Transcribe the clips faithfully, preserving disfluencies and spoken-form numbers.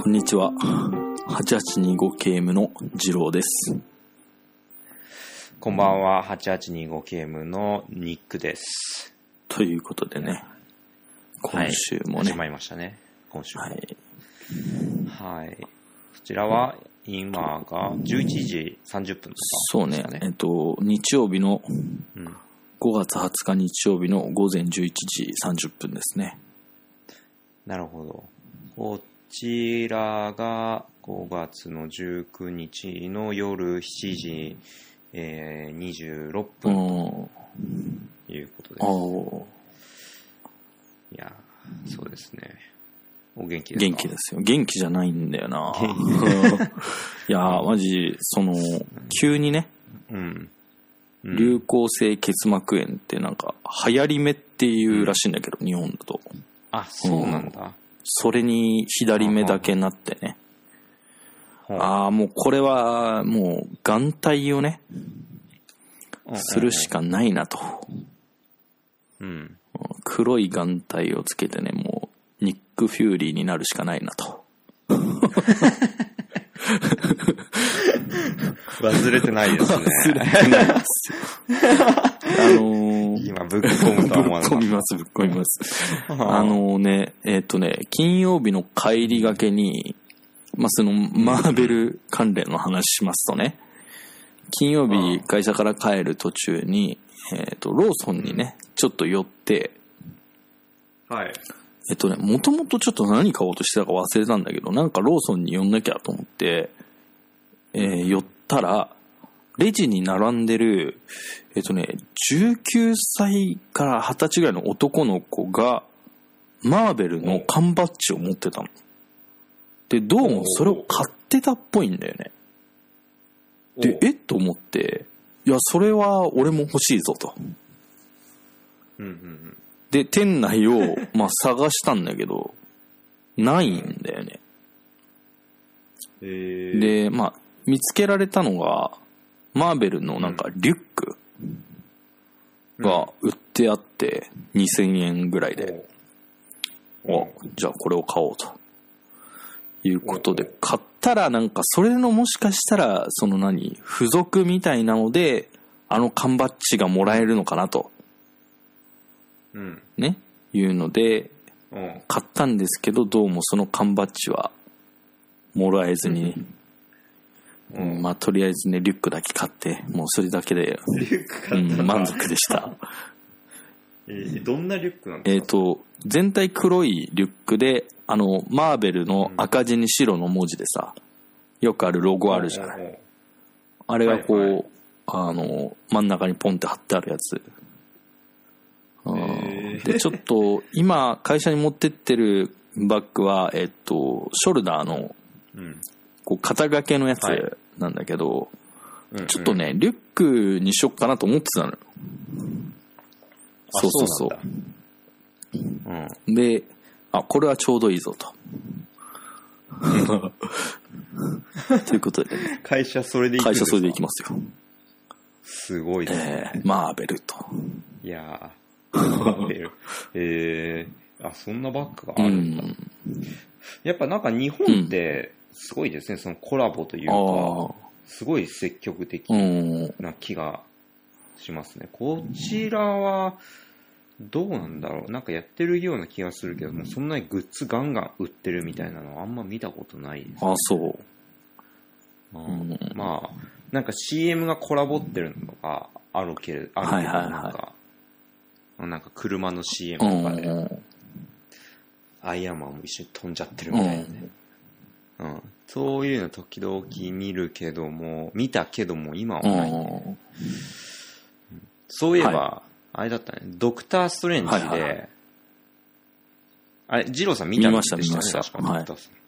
こんにちは。はちはちにごケーエム の次郎です。 こんばんは。はちはちにごケーエム のニックです。 ということでね、今週もね、 はい、始まりましたね。今週も。はい。はい。こちらは今がじゅういちじさんじゅっぷんですか？ そうね。えっと日曜日の、うん、ごがつはつか日曜日の午前じゅういちじさんじゅっぷんですね。 なるほど。こちらがごがつのじゅうくにちの夜しちじ、えー、にじゅうろっぷんということです。いや、そうですね。お元気ですか？ 元気ですよ。元気じゃないんだよな。いやー、マジ、その、急にね、うんうん、流行性結膜炎ってなんか流行り目っていうらしいんだけど、うん、日本だと。 あ、そうなんだ。うん、 それに左目だけなってね。ああ、もうこれはもう眼帯をね、するしかないなと。うん。黒い眼帯をつけてね、もうニック・フューリーになるしかないなと。 忘れてないですね。 忘れてないですよ。あのー、 今ぶっ込むとは思わなかった。 ぶっ込みます、ぶっ込みます。あのね、えっとね、金曜日の帰りがけに、まあ、そのマーベル関連の話しますとね、金曜日会社から帰る途中に、えっと、ローソンにね、ちょっと寄って、 はい。 えっとね、もともとちょっと何買おうとしてたか忘れたんだけど、なんかローソンに寄んなきゃと思って、えー、寄ったら、レジに並んでる、えっとね、じゅうきゅうさいからはたちぐらいの男の子が、マーベルの缶バッジを持ってたの。で、どうもそれを買ってたっぽいんだよね。で、えっと思って、いや、それは俺も欲しいぞと。 うんうんうん、 で、店内を、まあ、探したんだけど、ないんだよね。 えー、 で、まあ、見つけられたのが、マーベルのなんかリュックが売ってあってにせんえんぐらいで、うん、お、じゃあこれを買おうということで買ったら、なんかそれのもしかしたらその何付属みたいなのであの缶バッジがもらえるのかなと、うん、ねいうので買ったんですけど、どうもその缶バッジはもらえずに、うんうん、まあとりあえずねリュックだけ買ってもうそれだけで、 リュック買った、 うん、満足でした。 えー、どんなリュックなんですか？ えっと全体黒いリュックで、あのマーベルの赤字に白の文字でさ、よくあるロゴあるじゃない、うん、あれがこう、はいはい、あの真ん中にポンって貼ってあるやつ、えー、でちょっと今会社に持ってってるバッグはえっとショルダーの、うんこう肩掛けのやつなんだけど、はい、ちょっとね、うんうん、リュックにしよっかなと思ってたのよ。そうそうそう。うん、で、あ、これはちょうどいいぞと。ということで、ね、 会社それで行くんですか？ 会社それで行きますよ。 すごいですね。 えー、マーベルと。 いやー、マーベル。えー、あ、そんなバッグがあるんだ。うん、やっぱなんか日本って、うんすごいですね、そのコラボというか、すごい積極的な気がしますね。こちらは、どうなんだろう、なんかやってるような気がするけども、そんなにグッズガンガン売ってるみたいなのはあんま見たことないです、ね。 あ、そう。 うん、まあ、なんか シーエム がコラボってるのがあるけど、あるけど、はいはいはい、なんか、なんか車の シーエム とかで、アイアンマンも一緒に飛んじゃってるみたいなね。うん、そういうの時々見るけども、見たけども今はない、ね、そういえば、はい、あれだったね、ドクターストレンジで、はいはい、あれ、ジローさん見たんでしたね、 見ました、 確か、はい、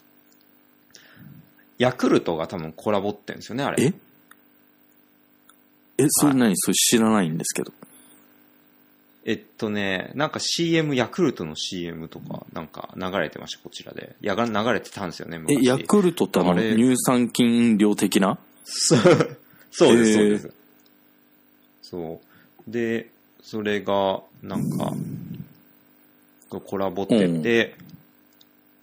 ヤクルトが多分コラボってんですよね、あれ。 ええ、それ何、はい、それ知らないんですけど。 えっとね、なんか シーエム、ヤクルトの シーエム とか、なんか流れてました、こちらで。やが流れてたんですよね、昔。 え、ヤクルトってあの、乳酸菌飲料的な？ そう、そうです、そうです。そう。で、それが、なんか、コラボってて、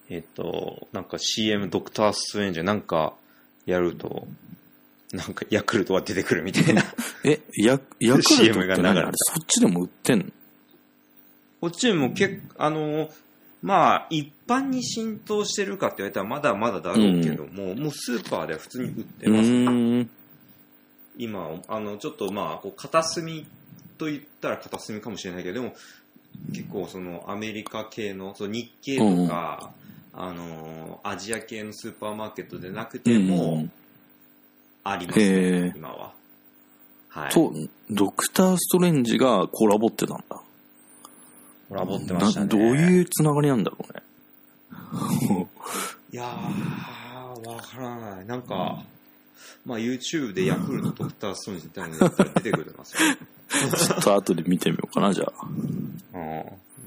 えっと、なんか シーエム ドクターストレンジなんかやると、なんかヤクルトが出てくるみたいな。 え、ヤヤクルトってシーエム が流れた何？そっちでも売ってんの？ こっちでも結構、あの、まあ、一般に浸透してるかって言われたらまだまだだろうけども、うん、もうスーパーでは普通に売ってます、ね。うん今、あの、ちょっとまあ、こう片隅と言ったら片隅かもしれないけど、でも、結構そのアメリカ系の、その日系とか、うん、あの、アジア系のスーパーマーケットでなくても、うん、ありますね、今は。はい。 と、ドクターストレンジがコラボってたんだ。 コラボってましたね。 どういうつながりなんだろうね。 いやー、わからない。なんか、まあ YouTube でヤクルトドクターストレンジみたいなのが出てくると思いますよ。 ちょっと後で見てみようかな、じゃあ。 うん。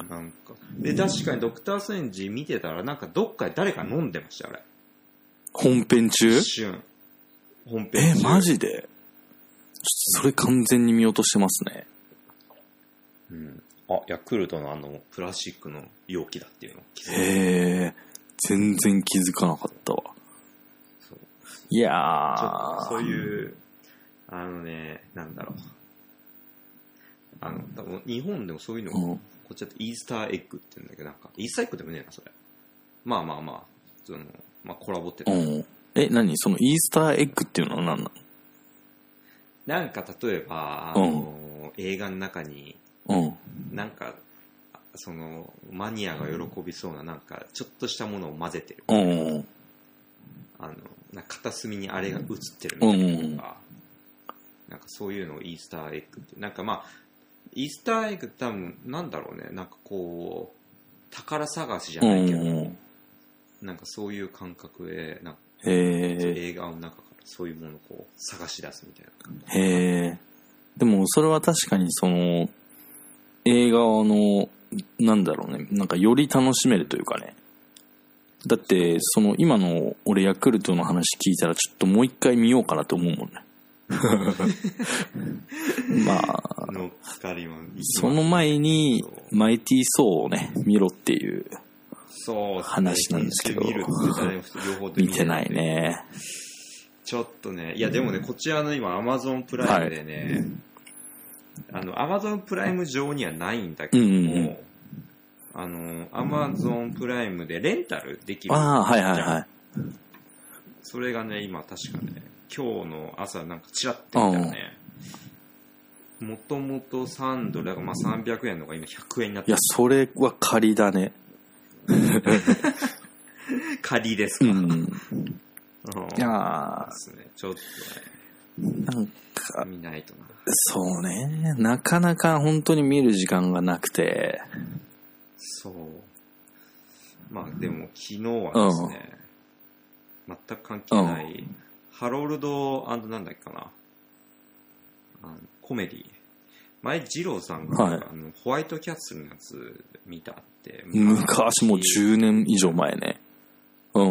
なんか。で、確かにドクターストレンジ見てたら、なんかどっかで誰か飲んでましたよ、あれ。 本編中？ 一瞬。本編中。え、マジで？ちょっとそれ完全に見落としてますね。 うん。あ、ヤクルトのあの、プラスチックの容器だっていうのを気づいて。 へー。全然気づかなかったわ。 そう。 いやー。 そういう、あのね、なんだろう。あの、多分日本でもそういうの、うん、こっちだとイースターエッグって言うんだけど、なんか、イースターエッグでもねえな、それ。まあまあまあ、その、まあコラボってた。 うん。え、何そのイースターエッグっていうのは何なの？ なんか例えば、あの、うん、映画の中に、 うん、 なんか、その、マニアが喜びそうな、なんか、ちょっとしたものを混ぜてる。 うん、 あの、なんか片隅にあれが映ってるみたいなのとか、うん、なんかそういうのをイースターエッグって、なんかまあ、イースターエッグって多分、なんだろうね、なんかこう、宝探しじゃないけど、うん、なんかそういう感覚で、なんか映画の中からそういうものをこう探し出すみたいな。 へー。でもそれは確かにその、映画の、なんだろうね、なんかより楽しめるというかね。だって、その今の俺ヤクルトの話聞いたらちょっともう一回見ようかなと思うもんね。まあ、 のかりもその前にマイティー・ソーをね、見ろっていう話なんですけど、見てないね。 ちょっとね、いやでもね、こちらの今アマゾンプライムでね、はい、あのアマゾンプライム上にはないんだけども、うんうん、あのアマゾンプライムでレンタルできる。 ああ、はいはいはい。 それがね、今確かね、今日の朝なんかチラッて見たらね、もともとさんドルだからまあさんびゃくえんのが今ひゃくえんになってる。 いや、それは仮だね。 仮ですか。うん、 いやーですね、ちょっとね、なんか見ないとな。 そうね、なかなか本当に見る時間がなくて。 そう。まあでも昨日はですね、うん、全く関係ない、うん、ハロルド&なんだっけかな、あのコメディ。前二郎さんが、はい、あのホワイトキャッスルのやつ見たって。 昔もうじゅうねん以上前ね。うん。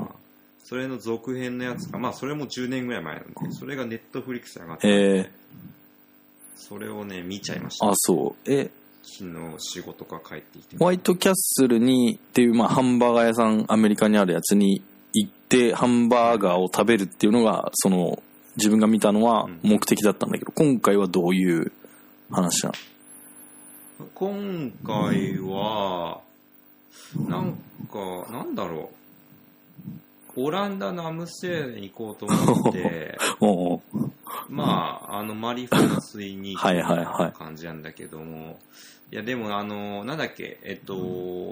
それの続編のやつか、まあそれもじゅうねんぐらい前なんで、それがネットフリックスで上がってて、それをね見ちゃいました。 あ、そう。え、 昨日仕事から帰ってきて。 ホワイトキャッスルにっていうまあハンバーガー屋さんアメリカにあるやつに行ってハンバーガーを食べるっていうのがその自分が見たのは目的だったんだけど、うん、今回はどういう話なの？ 今回はなんかなんだろう、オランダのアムステルに行こうと思ってまああのマリファナ吸いに行く感じなんだけども、はいはいはい、いやでもあのなんだっけ、えっと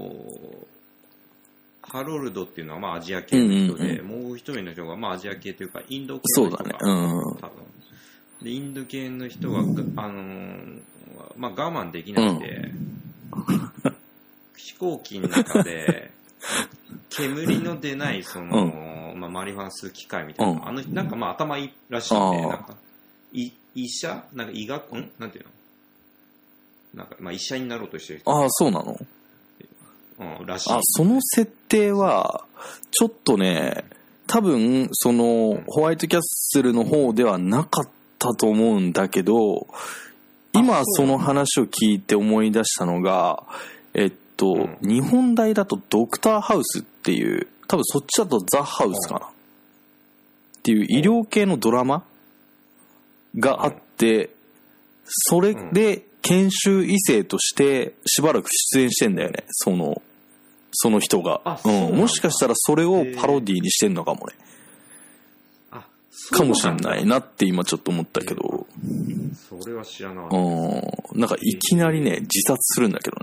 ハロルドっていうのはまあアジア系の人で、うんうんうん、もう一人の人がまあアジア系というかインド系の人が、 そうだね、うん、 多分でインド系の人が、あのーまあ、我慢できなくて、うん、飛行機の中で煙の出ないその、うんまあ、マリファナ吸う機械みたいな、うん、あのなんかまあ頭いいらしいんで、なんかい医者なんか医学んなんていうのなんかまあ医者になろうとしてる人。 ああ、そうなの？ うん、らしい。 あ、その設定はちょっとね、多分その、うん、ホワイトキャッスルの方ではなかったと思うんだけど、今その話を聞いて思い出したのが、えっと、うん、日本大だとドクターハウスっていう、多分そっちだとザ・ハウスかな、うん、っていう医療系のドラマがあって、うん、それで研修医生としてしばらく出演してんだよね、そのその人が、うん、もしかしたらそれをパロディーにしてんのかもね、あ、かもしれないなって今ちょっと思ったけど、 それは知らない。 うん、なんかいきなりね自殺するんだけど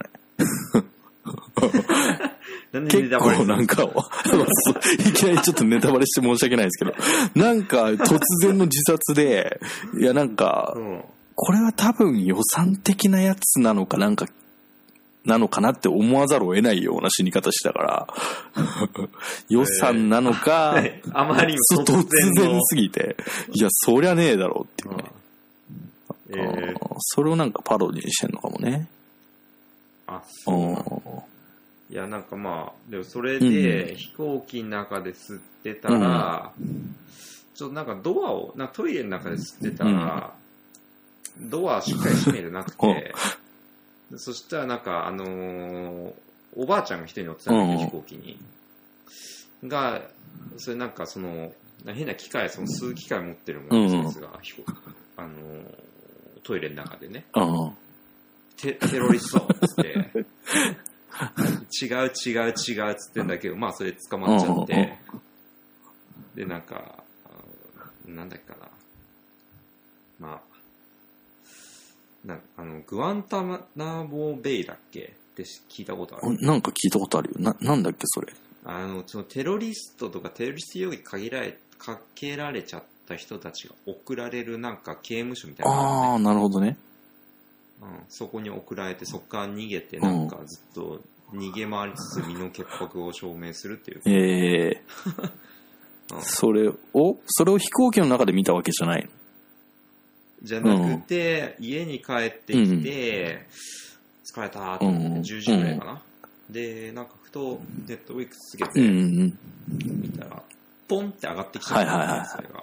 ね。結構なんかいきなりちょっとネタバレして申し訳ないですけど、なんか突然の自殺で、いやなんか、うん、これは多分予算的なやつなのかなんかなのかなって思わざるを得ないような死に方してたから予算なのか、 えー、あまりにも突然すぎて、いやそりゃねえだろうっていうね、えー、それをなんかパロディにしてんのかもね。 あ、そういやなんかまあでもそれで飛行機の中で吸ってたら、うん、ちょっとなんかドアをなんかトイレの中で吸ってたら、うん、ドアしっかり閉めてなくてそしたらなんかあのー、おばあちゃんが一人乗ってたんだけど、飛行機にがそれなんかその変な機械、その吸う機械持ってるもののやつが、あのー、トイレの中でね、テ, テロリストっつって違う違う違うっつってんだけど、まあそれ捕まっちゃって、でなんかなんだっけかな、まあなあのグアンタナボベイだっけって聞いたことある？ なんか聞いたことあるよ。な、なんだっけそれ。 あのそのテロリストとかテロリスト容疑限られかけられちゃった人たちが送られるなんか刑務所みたいな、ね、 ああなるほどね、 うん、そこに送られてそこから逃げてなんかずっと逃げ回りつつ身の潔白を証明するっていう。 ええーうん、それをそれを飛行機の中で見たわけじゃないの？ じゃなくて、うん、家に帰ってきて、うん、疲れたって思ってじゅうじぐらいかな、うん、でなんかふとネットウィックスつけて見たら、うん、ポンって上がってきちゃったんです、はいはいはい、それが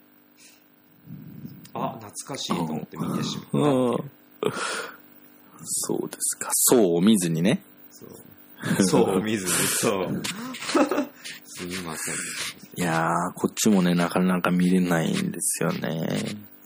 あ懐かしいと思って見てしまった、うん、 そうですか。そうを見ずにね。 そうそうを見ずにそうすみません。 いやーこっちもねなかなか見れないんですよね。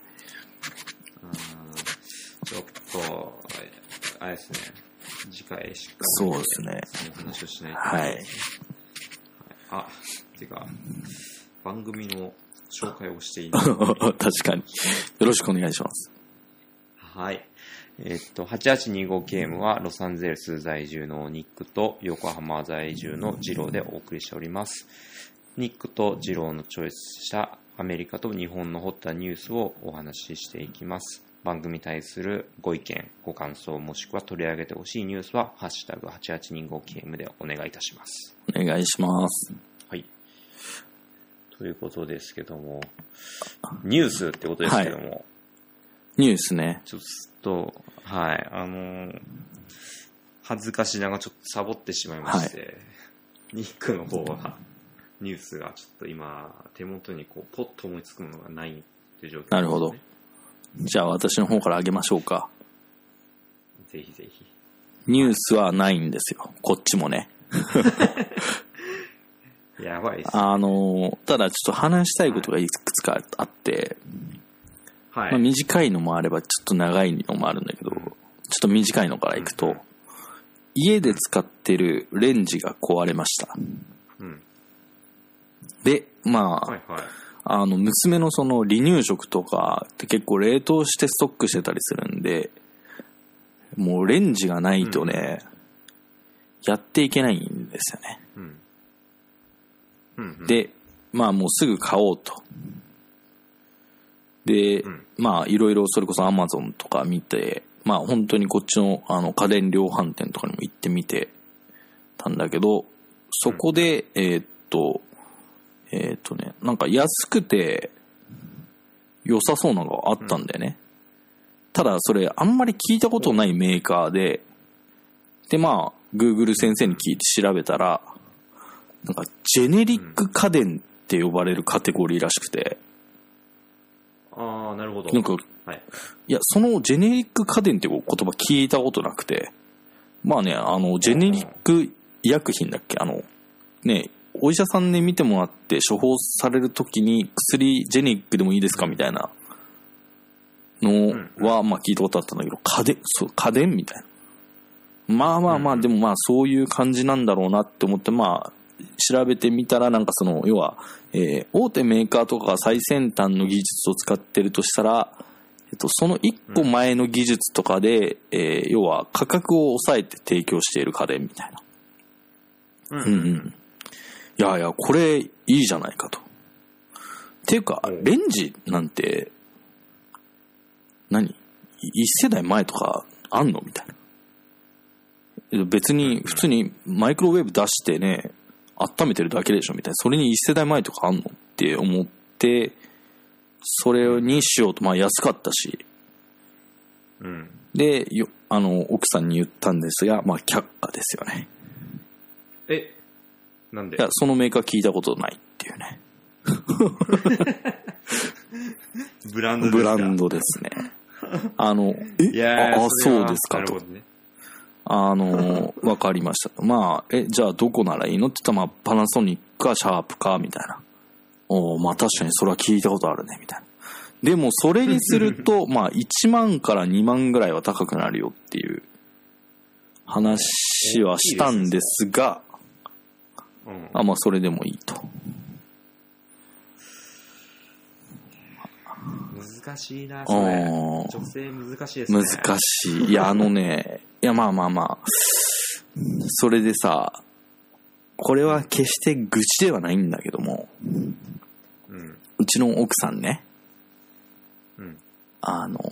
ちょっとあれですね、次回しっかりそうですねその話をしないと、 はい、はい、 あてか番組の紹介をしていいの確かによろしくお願いします。 はい、えー、っとはちはちにごゲームはロサンゼルス在住のニックと横浜在住のジローでお送りしております。ニックとジローのチョイスしたアメリカと日本のホットなニュースをお話ししていきます。番組に対するご意見、ご感想、もしくは取り上げてほしいニュースはハッシュタグはちはちにごゲームでお願いいたします。 お願いします。 はい。ということですけども、ニュースってことですけども、はい、 ニュースね。 ちょっとはい、あのー、恥ずかしながらちょっとサボってしまいまして、はい、ニックの方はニュースがちょっと今手元にこうポッと思いつくものがないっていう状況ですね。 なるほど。じゃあ私の方からあげましょうか。 ぜひぜひ。 ニュースはないんですよ。こっちもね。 やばいっすね。 あのただちょっと話したいことがいくつかあって、はいまあ、短いのもあればちょっと長いのもあるんだけど、ちょっと短いのからいくと、うん、家で使ってるレンジが壊れました。うん、で、まあ。はいはい、あの娘のその離乳食とかって結構冷凍してストックしてたりするんで、もうレンジがないとね、うん、やっていけないんですよね、うんうんうん、でまあもうすぐ買おうとで、うん、まあいろいろそれこそアマゾンとか見て、まあ本当にこっちのあの家電量販店とかにも行ってみてたんだけど、そこで、うん、えー、っとえっとね、なんか安くて良さそうなのがあったんだよね、うん、ただそれあんまり聞いたことないメーカーで、でまあ Google 先生に聞いて調べたら、なんかジェネリック家電って呼ばれるカテゴリーらしくて、 うん、ああなるほど。 なんか、はい、いやそのジェネリック家電って言葉聞いたことなくて、 まあね、あの、ジェネリック医薬品だっけ、あの、ね、お医者さんで見てもらって処方されるときに薬ジェネリックでもいいですかみたいなのは、まあ聞いたことあったんだけど、家電、そう、家電みたいな。まあまあまあ、でもまあそういう感じなんだろうなって思って、まあ、調べてみたら、なんかその、要は、えー、大手メーカーとかが最先端の技術を使ってるとしたら、えっと、その一個前の技術とかで、うん、えー、要は価格を抑えて提供している家電みたいな。うんうん。いやいや、これいいじゃないかと。っていうか、レンジなんて、何？一世代前とかあんのみたいな。別に、普通にマイクロウェーブ出してね、温めてるだけでしょみたいな。それに一世代前とかあんのって思って、それにしようと、まあ安かったし。うん。で、よ、あの、奥さんに言ったんですが、まあ却下ですよね。 え、なんで？ いや、そのメーカー聞いたことないっていうね。 ブランドですか？ ブランドですね。あの、え、 いやあ、そうですかと。 ね、 あの、わかりましたと。まあ、え、じゃあどこならいいのって言ったら、まあ、パナソニックかシャープか、みたいな。おまあ確かにそれは聞いたことあるね、みたいな。でも、それにすると、まあ、いちまんからにまんぐらいは高くなるよっていう話はしたんですが、うん、あ、まあ、それでもいいと。 難しいな、それ。女性難しいですね。 難しい。いや、あのね、いや、まあまあまあ。それでさ、これは決して愚痴ではないんだけども、うん、うちの奥さんね、うん、あの、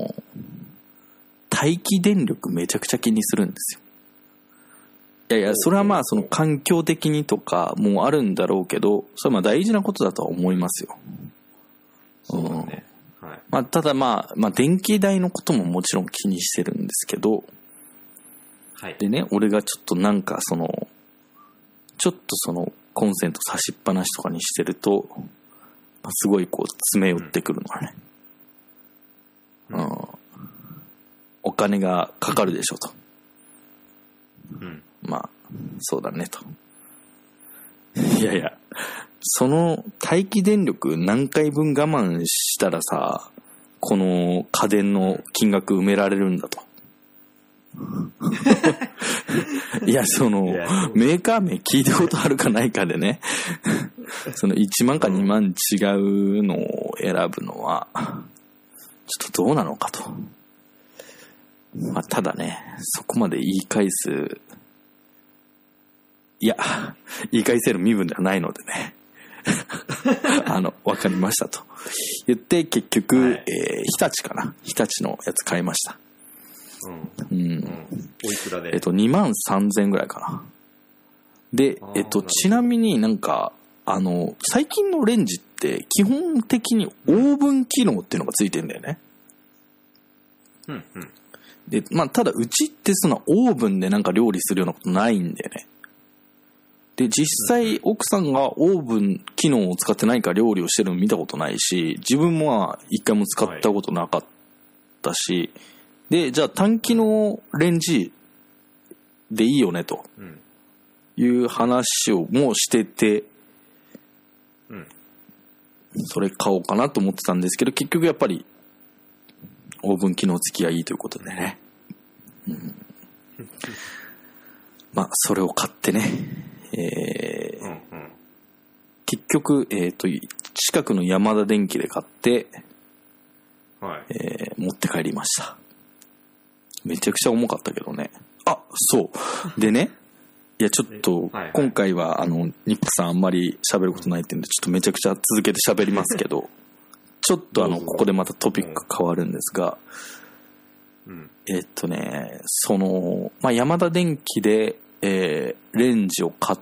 待機電力めちゃくちゃ気にするんですよ。いやいや、それはまあその環境的にとかもあるんだろうけど、それはまあ大事なことだとは思いますよ。 そうだね。うん、はい。 まあただまあ、まあ電気代のことももちろん気にしてるんですけど、はい。でね、俺がちょっとなんかその、ちょっとそのコンセント差しっぱなしとかにしてると、まあ、すごいこう詰め寄ってくるのね。うん。うん、お金がかかるでしょと。うん。まあ、そうだねと。いやいや、その待機電力何回分我慢したらさ、この家電の金額埋められるんだと。いや、その、メーカー名聞いたことあるかないかでね、そのいちまんかにまん違うのを選ぶのは、ちょっとどうなのかと。まあ、ただね、そこまで言い返す、いや、言い返せる身分ではないのでね。あの、わかりましたと。言って、結局、はい、えー、日立かな。日立のやつ買いました。うん。うん。 おいくらで？ えっと、にまんさんぜんぐらいかな。で、えっと、ちなみになんか、あの、最近のレンジって基本的にオーブン機能っていうのがついてんだよね。うんうん。で、まあ、ただうちってそのオーブンでなんか料理するようなことないんだよね。で、実際奥さんがオーブン機能を使って何か料理をしてるの見たことないし、自分も一回も使ったことなかったし、はい、で、じゃあ単機能レンジでいいよねという話をもうしてて、うん、それ買おうかなと思ってたんですけど、結局やっぱりオーブン機能付きがいいということでね。うん、まあ、それを買ってね、えーうんうん、結局、えっと、近くのヤマダ電機で買って、はいえー、持って帰りました。めちゃくちゃ重かったけどね。あ、そう。でね、いや、ちょっと、今回は、あの、ニックさんあんまり喋ることないってんで、ちょっとめちゃくちゃ続けて喋りますけど、ちょっとあの、ここでまたトピック変わるんですが、うん、えっとね、その、まあ、ヤマダ電機で、えー、レンジを買って、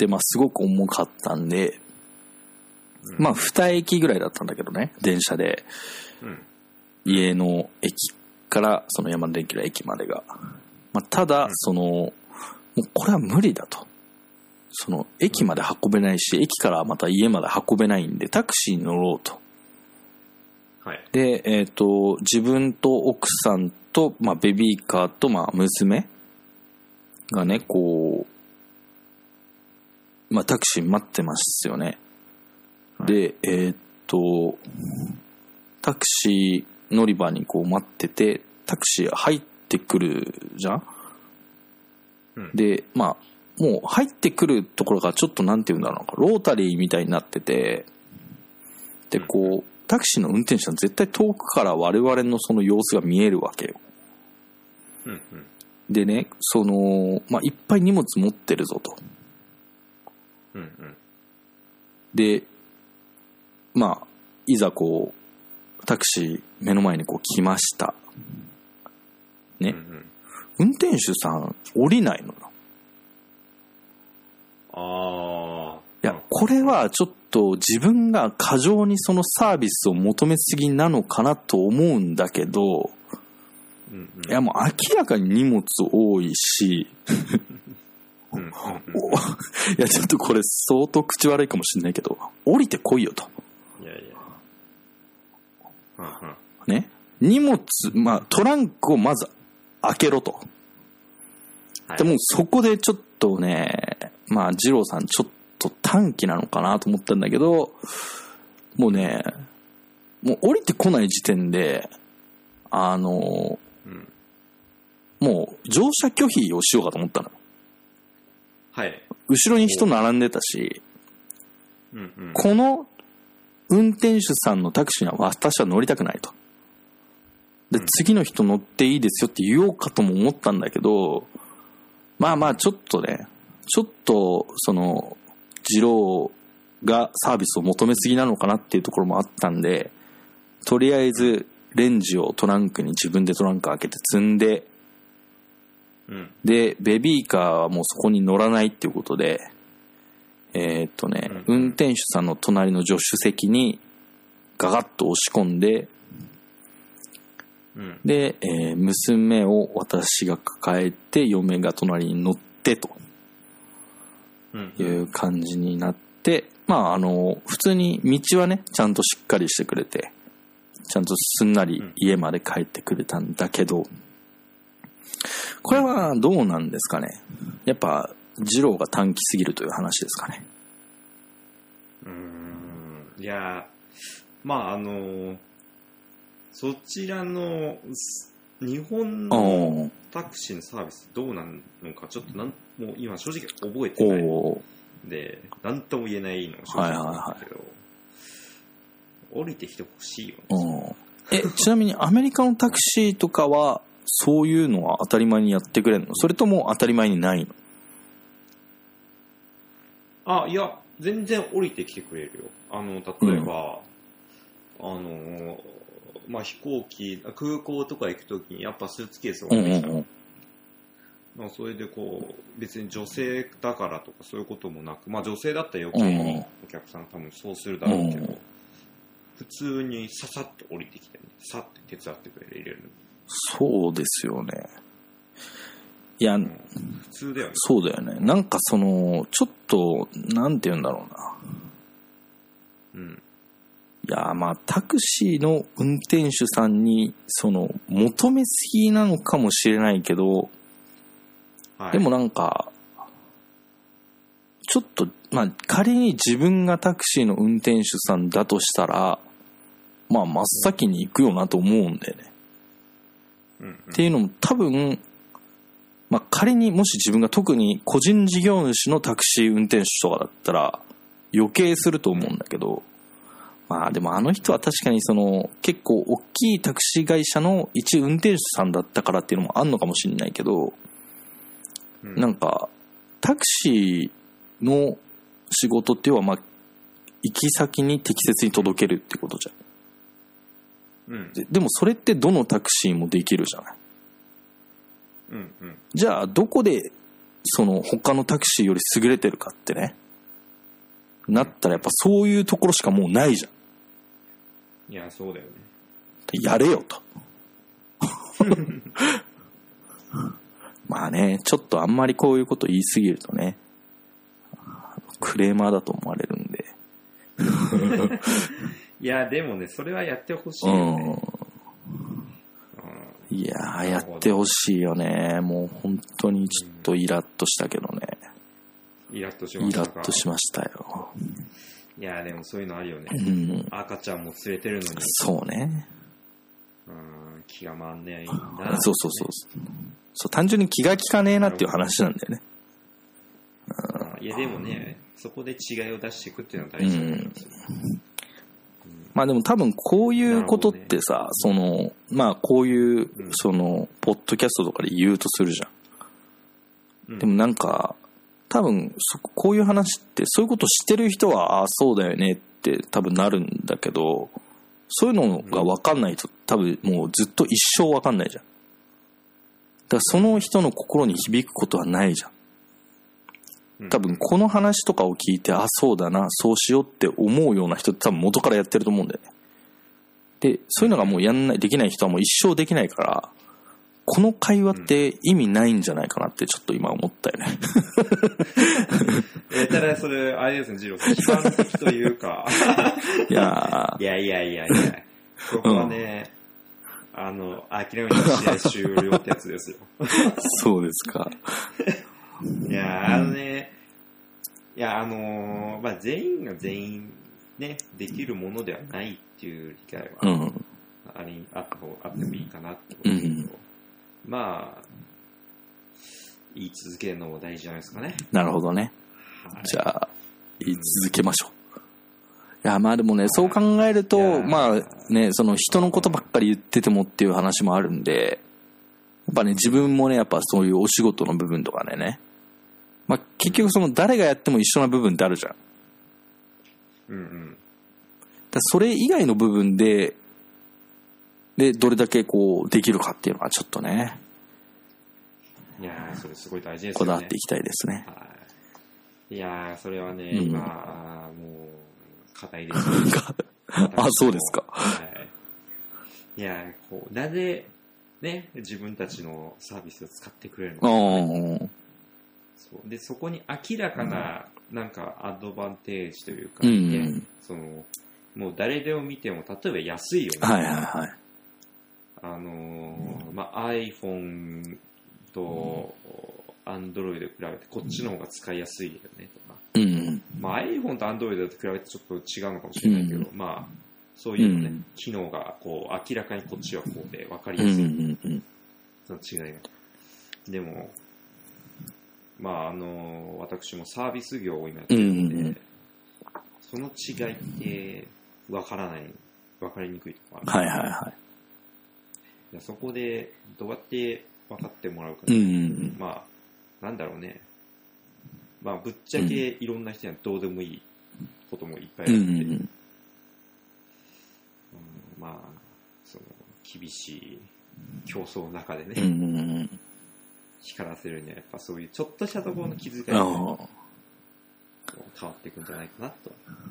まあ、すごく重かったんで、うん、まあ、に駅ぐらいだったんだけどね、電車で、うん、家の駅からそのヤマダ電機の駅までが。まあ、ただ、その、もうこれは無理だと。その、駅まで運べないし、駅からまた家まで運べないんで、タクシーに乗ろうと。はい、で、えっと、自分と奥さんと、まあ、ベビーカーと、まあ、娘がね、こう、まあタクシー待ってますよね。はい、で、えー、っと、タクシー乗り場にこう待ってて、タクシー入ってくるじゃん、うん、で、まあ、もう入ってくるところがちょっとなんていうんだろうな、ロータリーみたいになってて、で、こう、タクシーの運転手は絶対遠くから我々のその様子が見えるわけよ。うんうん、でね、その、まあ、いっぱい荷物持ってるぞと。うんうん、で、まあ、いざこう、タクシー目の前にこう来ました。ね。うんうん、運転手さん降りないのよ。 ああ。 いや、これはちょっと自分が過剰にそのサービスを求めすぎなのかなと思うんだけど、うんうん、いやもう明らかに荷物多いし、うんうんうん、いやちょっとこれ相当口悪いかもしれないけど、降りてこいよと。いやいや。うんうん、ね。荷物、まあトランクをまず開けろと。はい、でもそこでちょっとね、まあ二郎さんちょっと短気なのかなと思ったんだけど、もうね、もう降りてこない時点で、あの、うん、もう乗車拒否をしようかと思ったの。はい。後ろに人並んでたし、うんうん、この運転手さんのタクシーには私は乗りたくないと。で、うん、次の人乗っていいですよって言おうかとも思ったんだけど、まあまあちょっとね、ちょっとその二郎がサービスを求めすぎなのかなっていうところもあったんで、とりあえずレンジをトランクに自分でトランク開けて積んで、うん、でベビーカーはもうそこに乗らないっていうことで、えー、っとね、うん、運転手さんの隣の助手席にガガッと押し込んで、うん、で、えー、娘を私が抱えて嫁が隣に乗ってという感じになって、まああの普通に道はねちゃんとしっかりしてくれて、ちゃんとすんなり家まで帰ってくれたんだけど、これはどうなんですかね。やっぱ二郎が短気すぎるという話ですかね。 うーん、いやまああのそちらの日本のタクシーのサービスどうなのかちょっとなんもう今正直覚えてないで何とも言えないのが正直なんだけど、はいはいはい、降りてきてほしいよね。 えちなみにアメリカのタクシーとかはそういうのは当たり前にやってくれるの？それとも当たり前にないの？ あ、いや全然降りてきてくれるよ。あの例えば、うん、あのまあ、飛行機空港とか行くときにやっぱスーツケースを持ってきた、うんうんうんまあ、それでこう別に女性だからとかそういうこともなく、まあ、女性だったら余計にお客さん多分そうするだろうけど、うんうん、普通にささっと降りてきて、ね、さって手伝ってくれる入れる。 そうですよね。いや、うん、 普通だよね。 そうだよね。なんかそのちょっとなんて言うんだろうな。うん。いやまあタクシーの運転手さんにその求めすぎなのかもしれないけど、はい、でもなんかちょっとまあ仮に自分がタクシーの運転手さんだとしたらまあ真っ先に行くよなと思うんだよね。うんうん、っていうのも多分まあ仮にもし自分が特に個人事業主のタクシー運転手とかだったら余計すると思うんだけど。まあでもあの人は確かにその結構大きいタクシー会社の一運転手さんだったからっていうのもあんのかもしれないけど、うん、なんかタクシーの仕事っていうのはまあ行き先に適切に届けるってことじゃん、うん、で, でもそれってどのタクシーもできるじゃない、うんうん、じゃあどこでその他のタクシーより優れてるかってねなったらやっぱそういうところしかもうないじゃん。 いやそうだよね。 やれよと。まあねちょっとあんまりこういうこと言いすぎるとねクレーマーだと思われるんで。いやでもねそれはやってほしいよね。うん、 いやー、やってほしいよね。もう本当にちょっとイラッとしたけどね。 イラッとしましたか。 イラッとしましたよ。 いやーでもそういうのあるよね。 うん、 赤ちゃんも連れてるのに。 そうね。 うん、気が回んねえんだ。 そうそうそう。そう、単純に気が利かねえなっていう話なんだよね。 うん、いやでもね、そこで違いを出していくっていうのは大事なんですよ。うんまあでも多分こういうことってさ、ね、そのまあこういうそのポッドキャストとかで言うとするじゃん、うん、でもなんか多分そこういう話ってそういうことしてる人はああそうだよねって多分なるんだけど、そういうのが分かんないと多分もうずっと一生分かんないじゃん。だからその人の心に響くことはないじゃん。多分この話とかを聞いて、あ、そうだな、そうしようって思うような人って多分元からやってると思うんだよね。で、そういうのがもうやんない、できない人はもう一生できないから、この会話って意味ないんじゃないかなってちょっと今思ったよね。 え、ただそれ、あれですね、ジローさん、悲観的というか。 いやいやいやいやいや、ここはね、うん、あの、諦めた試合終了ってやつですよ。 そうですか。 いや、あのね、いや、あのー、まあ、全員が全員ね、できるものではないっていう理解は、うん、あり、あった方、あってもいいかなって思うんですけど、うん、まあ、言い続けるのも大事じゃないですかね。 なるほどね。はい、じゃあ、言い続けましょう。いや、まあでもね、そう考えると、まあね、その人のことばっかり言っててもっていう話もあるんで、やっぱね、自分もね、やっぱそういうお仕事の部分とかでね、まあ、結局その誰がやっても一緒な部分ってあるじゃん。 うんうん。 だそれ以外の部分で、で、どれだけこうできるかっていうのはちょっとね。 いやー、それすごい大事ですよね。 こだわっていきたいですね。 はい。いやー、それはね、うん、今、もう、課題ですね。 あ、そうですか。 はい。いやー、こう、なぜ、ね、自分たちのサービスを使ってくれるのか、ね。そうでそこに明らかななんかアドバンテージというか、ね、うんうん、そのもう誰でも見ても例えば安いよね、 はいはいはい、 あのーまあ、iPhone と Android で比べてこっちの方が使いやすいよねとか、うんうんまあ、iPhone と Android と比べてちょっと違うのかもしれないけど、うんまあ、そういう、ねうん、機能がこう明らかにこっちはこうで分かりやすい、うんうんうん、その違いがでもまああの私もサービス業を今やってるので、うんうん、その違いって分からない分かりにくいところある、 はいはいはい、 そこでどうやって分かってもらうか、 うんうんうん、 まあなんだろうね、まあぶっちゃけいろんな人にはどうでもいいこともいっぱいあって、うんうんうんうん、まあその厳しい競争の中でね、うんうんうん光らせるにはやっぱそういうちょっとしたところの気遣いが変わっていくんじゃないかなと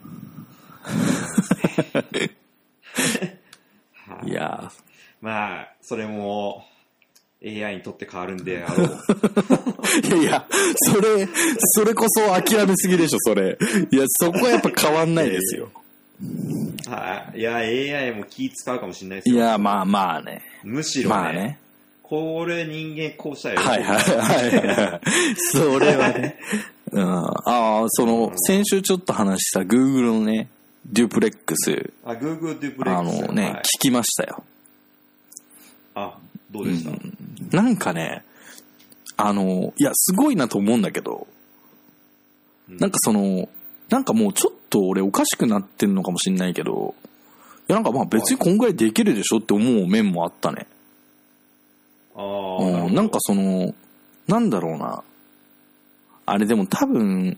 はあ、 いやまあそれも エーアイ にとって変わるんであろういやいやそれそれこそ諦めすぎでしょそれ。いやそこはやっぱ変わんないですよ。 はい、いや エーアイ も気使うかもしれないですよ。 いやまあまあね、 むしろね、 まあね、 これ人間こうしたよ。 はいはいはい。それはね。うん、ああ、その、先週ちょっと話した Google のね、デュプレックス。 あ、Google デュプレックス。 あのね、はい、聞きましたよ。 あ、どうでした、うん、 なんかね、あの、いや、すごいなと思うんだけど、うん、なんかその、なんかもうちょっと俺おかしくなってんのかもしんないけど、いやなんかまあ別にこんぐらいできるでしょって思う面もあったね。 あうん、なんかそのなんだろうな、あれでも多分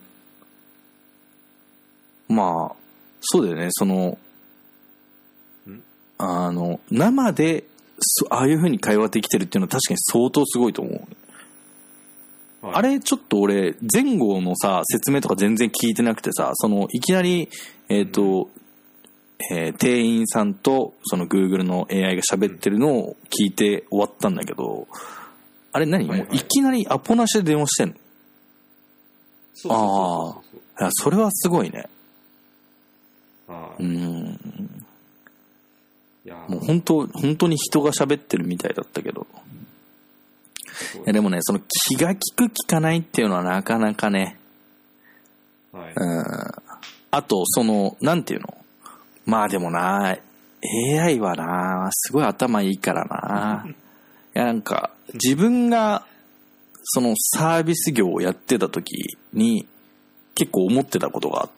まあそうだよね、そのあの生でああいう風に会話できてるっていうのは確かに相当すごいと思う、はい、あれちょっと俺前後のさ説明とか全然聞いてなくてさ、そのいきなりえっ、ー、と、うんえー、店員さんとその Google の エーアイ が喋ってるのを聞いて終わったんだけど、あれ何、はいはい、もういきなりアポなしで電話してんの？ そうそうそうそうああ、いやそれはすごいね。 あうん。 いいやもう本当、本当に人が喋ってるみたいだったけど。いやでもね、その気が利く利かないっていうのはなかなかね。 はい。 うん。あと、その、なんていうの？まあでもな、エーアイ はな、すごい頭いいからな。いやなんか、自分が、そのサービス業をやってた時に、結構思ってたことがあって、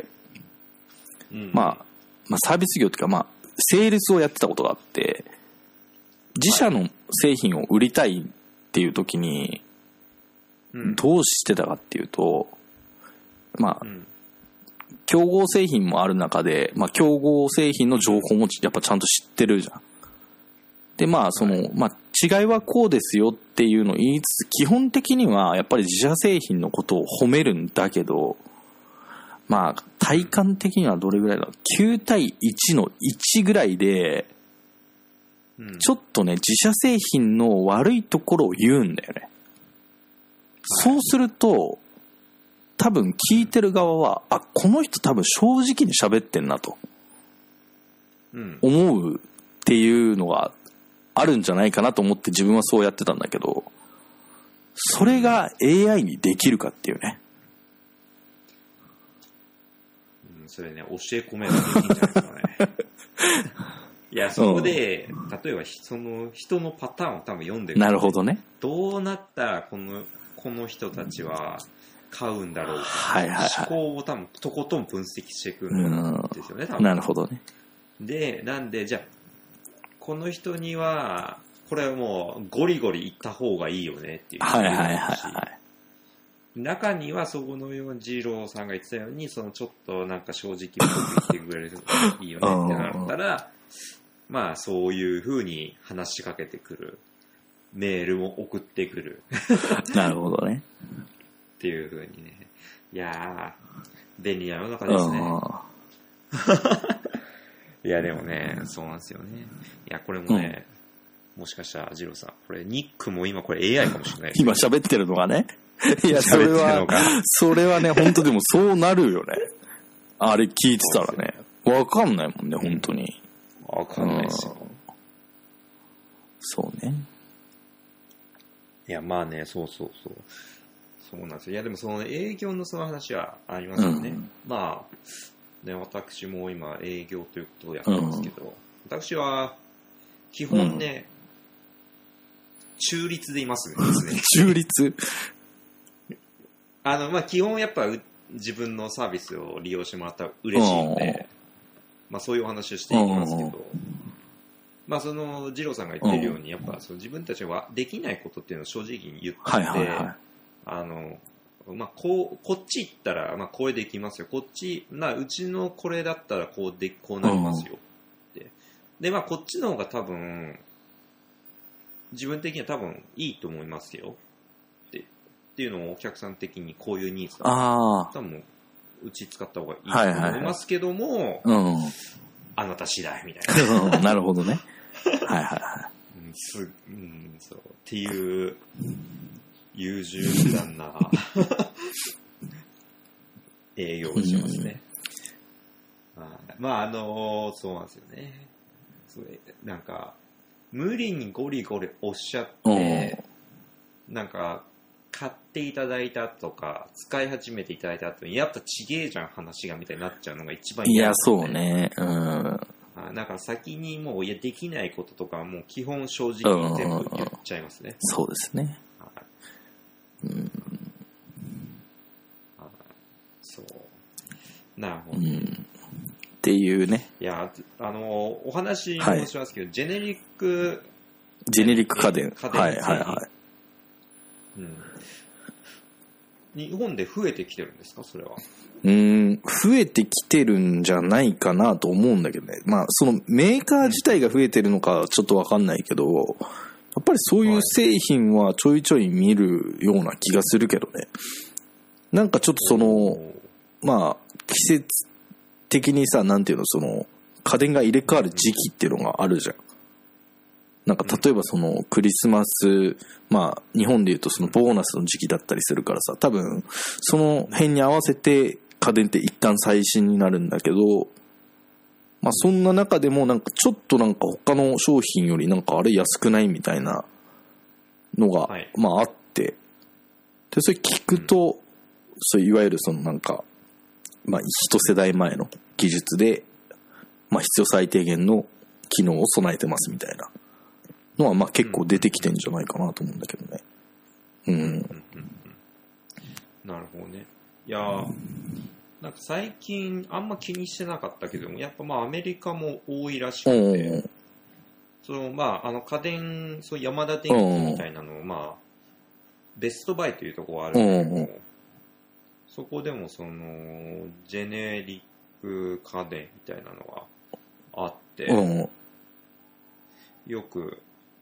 うん、まあ、まあサービス業っていうかまあ、セールスをやってたことがあって、自社の製品を売りたいっていう時に、どうしてたかっていうと、まあ、うん競合製品もある中で、まあ、競合製品の情報もやっぱちゃんと知ってるじゃん。で、まあ、その、まあ、違いはこうですよっていうのを言いつつ、基本的にはやっぱり自社製品のことを褒めるんだけど、まあ、体感的にはどれぐらいだろう。きゅうたいいちのいちぐらいで、ちょっとね、自社製品の悪いところを言うんだよね。そうすると、多分聞いてる側は、あ、この人多分正直に喋ってんなと思うっていうのがあるんじゃないかなと思って自分はそうやってたんだけど、それが エーアイ にできるかっていうね。 うん、それね、教え込めばできるんじゃないですかね。いや、そこで、うん、例えばその人のパターンを多分読んでる。 なるほどね。 どうなったらこの、この人たちは、買うんだろうか、 はいはいはい、 思考を多分とことん分析していくんですよね、多分。 なるほどね。 で、なんで、じゃあ、この人には、これはもうゴリゴリ言った方がいいよねっていう。 はいはいはいはい。 中には、そこのように二郎さんが言ってたように、そのちょっとなんか正直っぽく言ってくれる人がいいよねってなったら、まあそういう風に話しかけてくる。メールも送ってくる。 なるほどね。 っていう風にね。いやー、便利な世の中ですね。いや、でもね、そうなんですよね。いや、これもね、うん、もしかしたら、ジローさん、これ、ニックも今これ エーアイ かもしれないです、ね。 今喋ってるのがね。いや、それは、それはね、本当でもそうなるよね。あれ聞いてたらね。わかんないもんね、本当に。 わかんないですよ。 そうね。 いや、まあね、そうそうそう。そうなんですよ。いや、でもその営業のその話はありますよね。うん、まあ、ね、私も今営業ということをやってますけど、うん、私は基本ね、うん、中立でいますね。 中立あの、まあ基本やっぱ自分のサービスを利用してもらったら嬉しいので、まあそういうお話をしていきますけど、まあその二郎さんが言ってるように、やっぱその自分たちはできないことっていうのを正直に言って、 はいはいはい、 あの、まあ、こう、こっち行ったら、まあ、これできますよ。こっち、な、うちのこれだったらこうで、こうなりますよ。って。で、まあ、こっちの方が多分、自分的には多分いいと思いますよ。って。っていうのをお客さん的にこういうニーズだあ多分、うち使った方がいいと思いますけども、はいはいはい、うん、あなた次第みたいな。 なるほどね。はいはいはい。 うん、す、うん、そう。っていう、優柔不断な営業をしますね。うん、まあ、まあ、あのー、そうなんですよね。それなんか無理にゴリゴリおっしゃって、なんか買っていただいたとか使い始めていただいた後にやっぱちげえじゃん話がみたいになっちゃうのが一番嫌ですね。 いやそうね。うん。 なんか先にもういやできないこととかはもう基本正直に全部言っちゃいますね。 そうですね。うん、 そうなるほど、うん、 っていうね。 いやあのお話もしますけど、はい、ジェネリックジェネリック家電家電はいはいはい、 うん、日本で増えてきてるんですかそれは。 うーん増えてきてるんじゃないかなと思うんだけどね。まあそのメーカー自体が増えてるのかちょっと分かんないけど、やっぱりそういう製品はちょいちょい見るような気がするけどね。なんかちょっとその、まあ、季節的にさ、なんていうの、その、家電が入れ替わる時期っていうのがあるじゃん。なんか例えばそのクリスマス、まあ日本でいうとそのボーナスの時期だったりするからさ、多分その辺に合わせて家電って一旦最新になるんだけど、 まあそんな中でもなんかちょっとなんか他の商品よりなんかあれ安くないみたいなのが、はい、まああって、でそれ聞くと、うん、そういわゆるそのなんかまあ一世代前の技術でまあ必要最低限の機能を備えてますみたいなのはまあ結構出てきてんじゃないかなと思うんだけどね。うん。うんうんうん、 なるほどね。いやー。なんか最近あんま気にしてなかったけども、やっぱまあアメリカも多いらしくて、そのまああの家電、そうヤマダ電機みたいなのをまあベストバイというところがあるんだけども、そこでもそのジェネリック家電みたいなのがあって、よく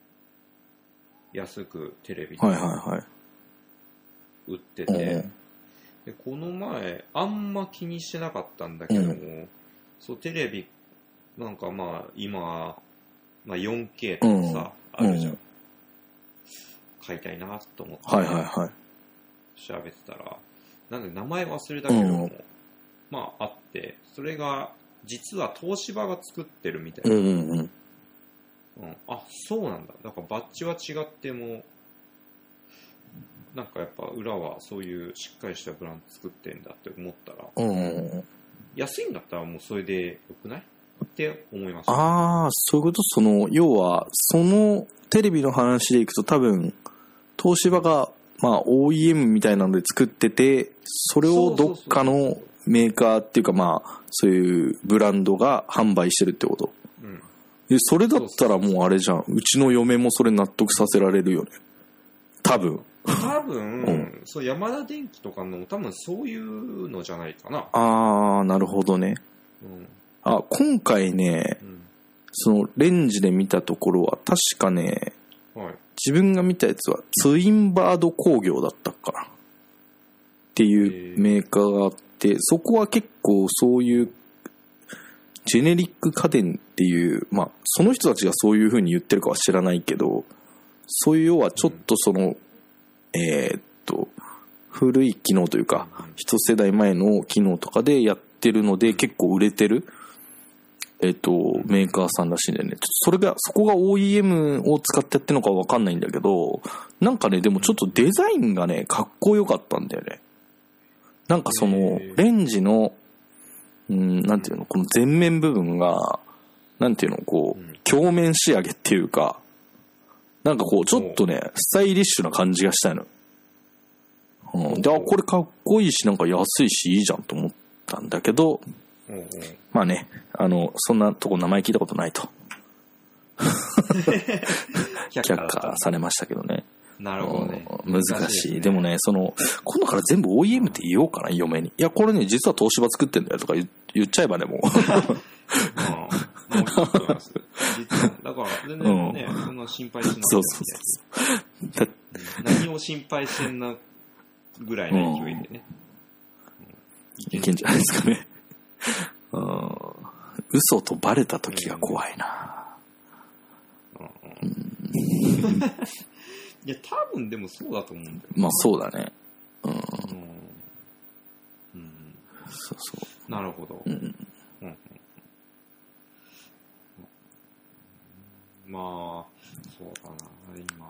安くテレビで売ってて、でこの前あんま気にしてなかったんだけども、うん、そうテレビなんかまあ今、まあ、よんケー とかさ、うん、あるじゃん、うん、買いたいなと思って、 はいはいはい、 調べてたらなんで名前忘れたけども、うん、まああってそれが実は東芝が作ってるみたいな、うんうんうんうん、あそうなんだ。だからバッジは違ってもなんかやっぱ裏はそういうしっかりしたブランド作ってんだって思ったら、うんうん、安いんだったらもうそれでよくないって思いました。 ああ、そういうこと。その要はそのテレビの話でいくと多分東芝がまあ オーイーエム みたいなので作ってて、それをどっかのメーカーっていうかまあそういうブランドが販売してるってこと。うん、でそれだったらもうあれじゃん。うちの嫁もそれ納得させられるよね。多分。 多分、うん、そうヤマダ電機とかの多分そういうのじゃないかな。 ああ、なるほどね。うん、あ今回ね、うん、そのレンジで見たところは確かね、はい、自分が見たやつはツインバード工業だったかなっていうメーカーがあって、そこは結構そういうジェネリック家電っていう、まあその人たちがそういう風に言ってるかは知らないけど、そういう要はちょっとその、うんえー、っと古い機能というか一世代前の機能とかでやってるので結構売れてる、えー、っとメーカーさんらしいんだよね。それがそこが オーイーエム を使ってやってるのか分かんないんだけど、なんかねでもちょっとデザインがねかっこよかったんだよね。なんかそのレンジのうんなんていうのこの前面部分がなんていうのこう鏡面仕上げっていうか。なんかこうちょっとねスタイリッシュな感じがしたの、うん、であこれかっこいいしなんか安いしいいじゃんと思ったんだけど、うんうん、まあねあのそんなとこ名前聞いたことないと却下されましたけどね。 なるほどね、 うん、難しい、難しいね、でもねその今度から全部 オーイーエム って言おうかな嫁に。いやこれね実は東芝作ってんだよとか 言, 言っちゃえばねもううん、もういいと思います。実はだから全然ね、うん、そんな心配しなくてもいい。そうそうそう。何を心配してんなぐらいの勢いでね。 うん、いけんじゃないですかね。うん、嘘とバレた時が怖いな。 うんうん、いや多分でもそうだと思うんだよ。 まあそうだね。うん。うん。 うん、 そうそう。 なるほど。うんうんうんまあ、そうだな、今。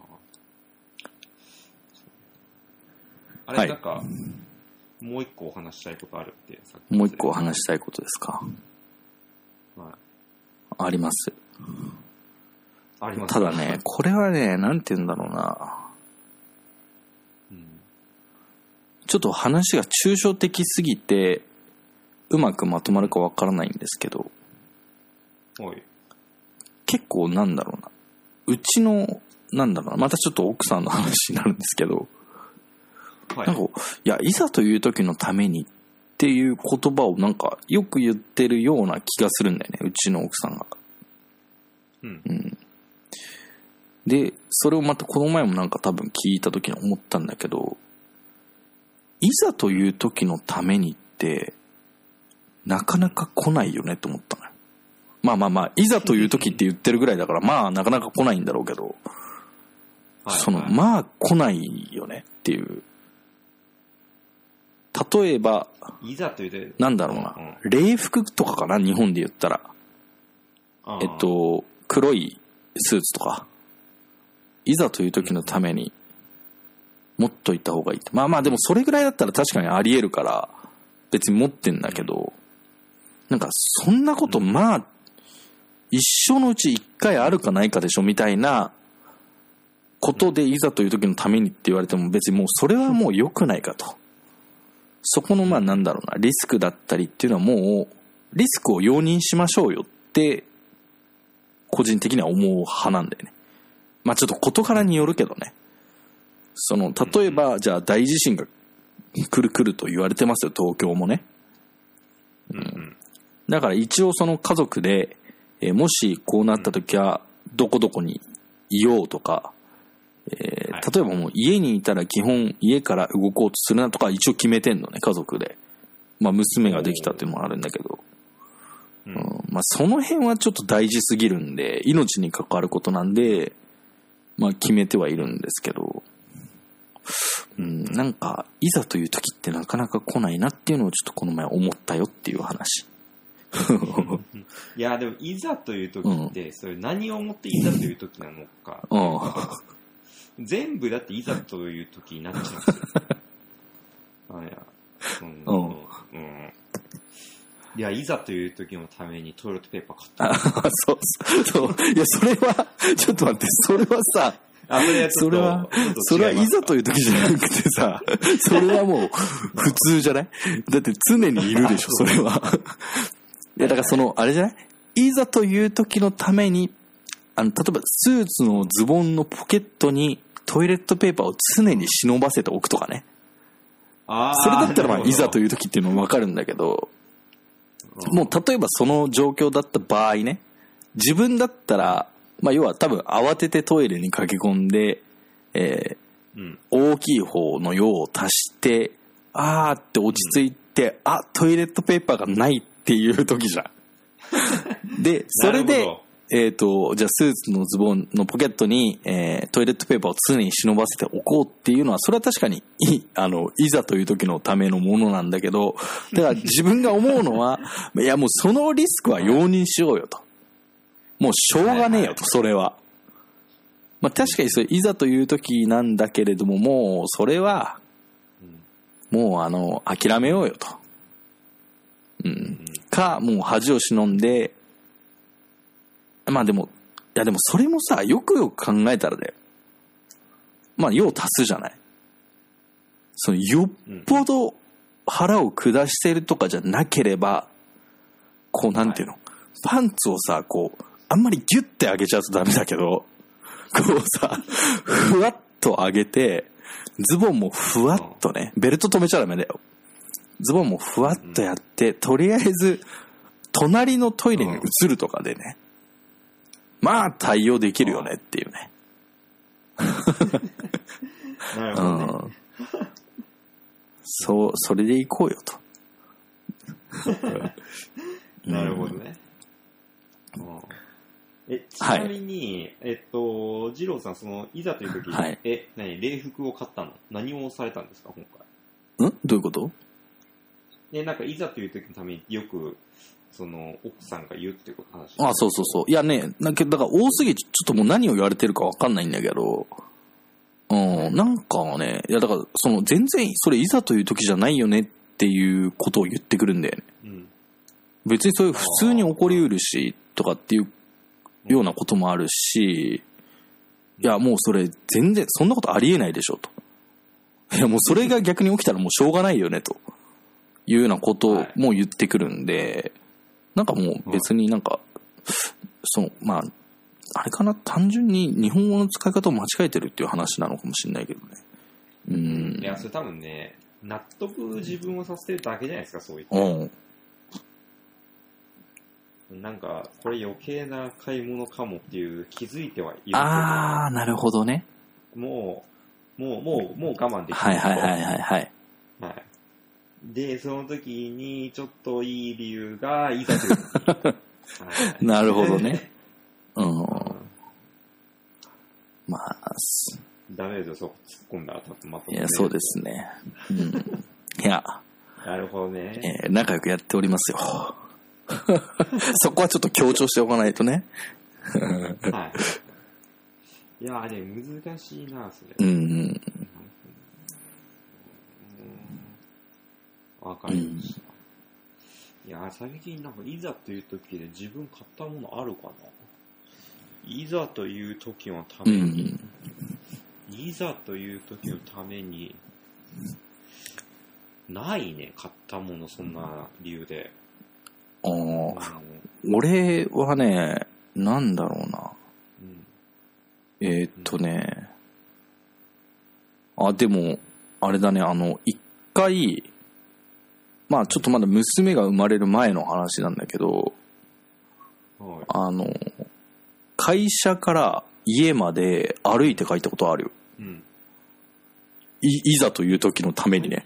あれ、はい、なんか、もう一個お話したいことあるって、さっき。 もう一個お話したいことですか。はい。あります。 あります。 ただね、これはね、なんて言うんだろうな。うん、ちょっと話が抽象的すぎて、うまくまとまるかわからないんですけど。はい。結構なんだろうなうちのなんだろうなまたちょっと奥さんの話になるんですけど、はい、なんかいやいざという時のためにっていう言葉をなんかよく言ってるような気がするんだよねうちの奥さんが、うんうん、でそれをまたこの前もなんか多分聞いた時に思ったんだけどいざという時のためにってなかなか来ないよねと思ったのよ。まあまあまあいざという時って言ってるぐらいだからまあなかなか来ないんだろうけど、はいはい、そのまあ来ないよねっていう例えばいざというなんだろうな、うんうん、礼服とかかな日本で言ったらえっと、黒いスーツとか、いざという時のために持っといた方がいい。まあまあでもそれぐらいだったら確かにあり得るから別に持ってんだけど、なんかそんなことまあ一生のうち一回あるかないかでしょみたいなことでいざという時のためにって言われても別にもうそれはもう良くないかと。そこのまあなんだろうな、リスクだったりっていうのはもうリスクを容認しましょうよって個人的には思う派なんだよね。まあちょっと事柄によるけどね。その例えばじゃあ大地震が来る来ると言われてますよ、東京もね。うん。だから一応その家族で、えー、もしこうなった時はどこどこにいようとか、えーはい、例えばもう家にいたら基本家から動こうとするなとか一応決めてんのね、家族で。まあ娘ができたっていうのもあるんだけど。うん、まあその辺はちょっと大事すぎるんで、命に関わることなんで、まあ決めてはいるんですけど、うん、なんかいざという時ってなかなか来ないなっていうのをちょっとこの前思ったよっていう話。 いやでもいざという時って、うん、それ何をもっていざという時なのか、うん、全部だっていざという時になっちゃうんですよ。あいや、うん、うんうんいや、いざという時のためにトイレットペーパー買った。 そうそう。いや、それは、ちょっと待って、それはさ、あそれは、それは、それはいざという時じゃなくてさ、それはもう普通じゃない？だって常にいるでしょ、それは。いや、だからその、あれじゃない？いざという時のために、あの、例えばスーツのズボンのポケットにトイレットペーパーを常に忍ばせておくとかね。あそれだったらまあ、いざという時っていうのもわかるんだけど、もう例えばその状況だった場合ね、自分だったら、まあ要は多分慌ててトイレに駆け込んで、えーうん、大きい方の用を足して、あーって落ち着いて、うん、あ、トイレットペーパーがないっていう時じゃん。で、それで、えっと、じゃあスーツのズボンのポケットに、えー、トイレットペーパーを常に忍ばせておこうっていうのは、それは確かにい、あの、いざという時のためのものなんだけど、だから自分が思うのは、いやもうそのリスクは容認しようよと。もうしょうがねえよと、それは。まあ確かにそれいざという時なんだけれども、もうそれは、もうあの、諦めようよと。うん。か、もう恥を忍んで、まあでも、いやでもそれもさ、よくよく考えたらだよ。まあ用足すじゃない。そのよっぽど腹を下してるとかじゃなければ、こうなんていうの、はい、パンツをさ、こう、あんまりギュッて上げちゃうとダメだけど、こうさ、ふわっと上げて、ズボンもふわっとね、ベルト止めちゃダメだよ。ズボンもふわっとやって、とりあえず、隣のトイレに移るとかでね、まあ対応できるよねっていうね。 なるほどね、うん。 そう、それで行こうよと。 なるほどね。うん、え、ちなみに、はい、えっと、二郎さん、その、いざという時に、はい、え、何、礼服を買ったの？何をされたんですか、今回。ん？どういうこと？ ね、なんか、いざという時のためによく、その奥さんが言うってこと話。 ああ、そうそうそう。いやね、だから多すぎてちょっともう何を言われてるか分かんないんだけど、うん、なんかね、いやだからその全然それいざという時じゃないよねっていうことを言ってくるんだよね。うん、別にそういう普通に起こりうるしとかっていうようなこともあるし、いやもうそれ全然そんなことありえないでしょと。いやもうそれが逆に起きたらもうしょうがないよねというようなことも言ってくるんで。なんかもう別になんか、その、まあ、あれかな、単純に日本語の使い方を間違えてるっていう話なのかもしれないけどね。うん。 いや、それ多分ね、納得自分をさせてるだけじゃないですか、そういった。うん。なんか、これ余計な買い物かもっていう気づいてはいるけど。 あー、なるほどね。 もう、もう、もう、もう我慢できない。はいはいはいはいはい。 はい。で、その時にちょっといい理由がいざという時。なるほどね。うん。まあ、 ダメですよ、そこ突っ込んだら多分また、 ね。いや、そうですね。うん、いや。 なるほどね。 えー、仲良くやっておりますよ。 そこはちょっと強調しておかないとね。 はい。いや、あれ難しいな、それ。 うん。 わかりました。うん、いや、最近なんかいざという時で自分買ったものあるかな。いざという時のために、うん、いざという時のために、ないね、買ったもの、そんな理由で。 ああ、うん、俺はね、なんだろうな。うん、えー、っとね、うん、あ、でも、あれだね、あの、一回、まあちょっとまだ娘が生まれる前の話なんだけど、はい、あの、会社から家まで歩いて帰ったことあるよ。うん、い, いざという時のためにね。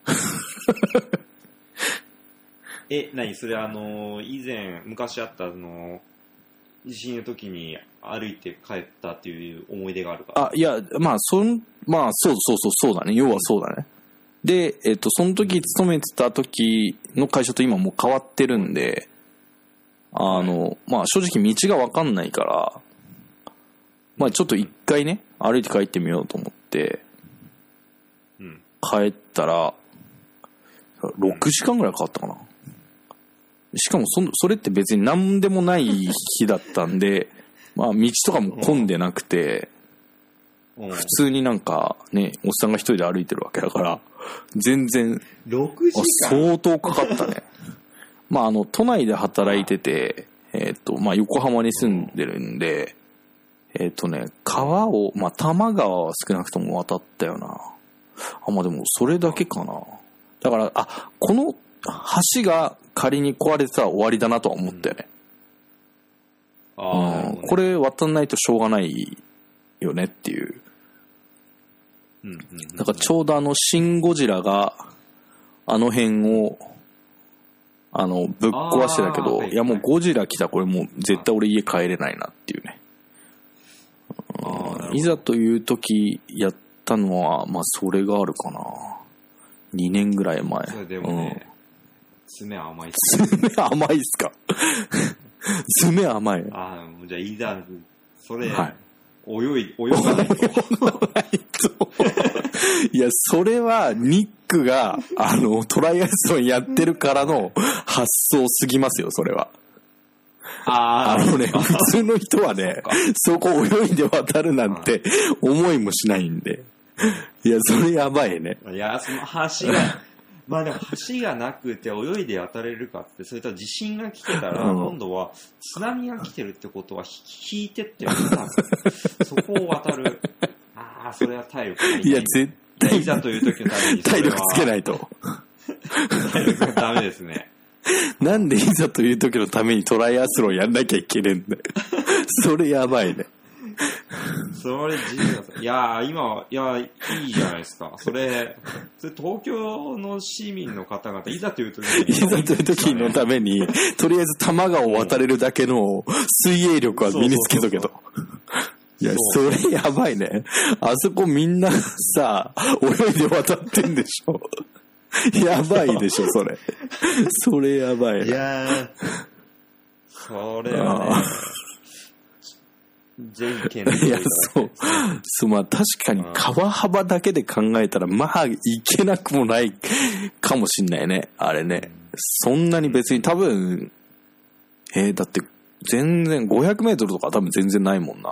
え、何それあの、以前、昔あったあの、地震の時に歩いて帰ったっていう思い出があるから。 あ、いや、まあ、そん、まあ、そうそうそう、そうだね。要はそうだね。で、えっと、その時勤めてた時の会社と今もう変わってるんで、あの、まあ、正直道がわかんないから、まあ、ちょっと一回ね、歩いて帰ってみようと思って、うん、帰ったら、ろくじかんぐらいかかったかな。しかもそ、それって別に何でもない日だったんで、まあ道とかも混んでなくて、普通になんかね、おっさんが一人で歩いてるわけだから、全然、 ろくじかん相当かかったね。まああの、都内で働いてて、えっと、まあ横浜に住んでるんで、えっとね、川を、まあ多摩川は少なくとも渡ったよな。あ、まあでもそれだけかな。だから、あ、この橋が仮に壊れてたら終わりだなとは思ったよね。うん、あうん、これ渡んないとしょうがないよねっていう。うんうんうん、だからちょうどあのシン・ゴジラがあの辺をあのぶっ壊してたけど、いやもうゴジラ来たらこれもう絶対俺家帰れないなっていうね。うん、いざという時やったのはまあそれがあるかな。にねんぐらい前。 それでもね、うん、爪甘いっすか爪甘いっすか爪甘い。 ああ、じゃあいざ、それ、はい、泳い、泳がないと。 いや、それはニックが、あの、トライアスロンやってるからの発想すぎますよ、それは。ああのね、普通の人はね、そこ泳いで渡るなんて思いもしないんで。いや、それやばいね。 いや、その橋が、まあでも橋がなくて泳いで渡れるかって、それと地震が来てたら、今度は津波が来てるってことは引いてって渡る。そこを渡る。ああ、それは体力がいい。 いや、絶対。 いざという時のために。 体力つけないと。 体力がダメですね。 なんでいざという時のためにトライアスロンやんなきゃいけねえんだよ。それやばいね。 それ自由だ。いやー、今、いや、いいじゃないですか。それ、それ東京の市民の方々、いざという時に、 いざという時のために、とりあえず多摩川を渡れるだけの水泳力は身につけとけと。いや、それやばいね。あそこみんなさ、泳いで渡ってんでしょ。やばいでしょ、それ。それやばいな。 いやー、それはね、全県いや、そう。そう、まあ確かに川幅だけで考えたら、まあいけなくもないかもしんないね。あれね。そんなに別に多分、えー、だって全然ごひゃくメートルとか多分全然ないもんな。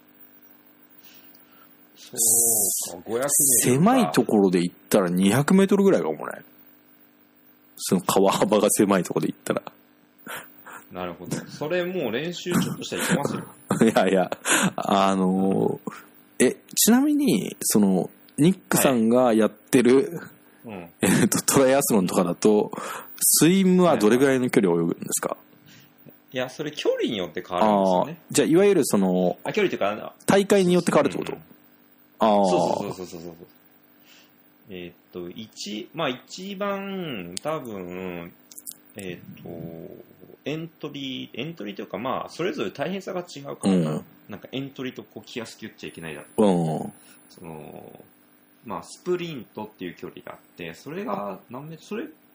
そうか、ごひゃくメートル。 狭いところで行ったらにひゃくメートルぐらいかもね。その川幅が狭いところで行ったら。 なるほど。それもう練習ちょっとしたらいけますよ。 いやいや、あのー、え、ちなみに、その、ニックさんがやってる、はい、えっと、トライアスロンとかだと、スイムはどれぐらいの距離を泳ぐんですか？ いや、それ距離によって変わるんですよね。 じゃあ、いわゆるその、 あ、距離というか、 大会によって変わるってこと？うん、ああ。 そうそうそうそうそう。えー、っと、一、まあ一番、多分、えー、っと、エントリー、エントリーというか、まあ、それぞれ大変さが違うから、うん、なんかエントリーとこう気安く言っちゃいけないだろう、うん。その、まあ、スプリントっていう距離があって、それが何メートル、それ、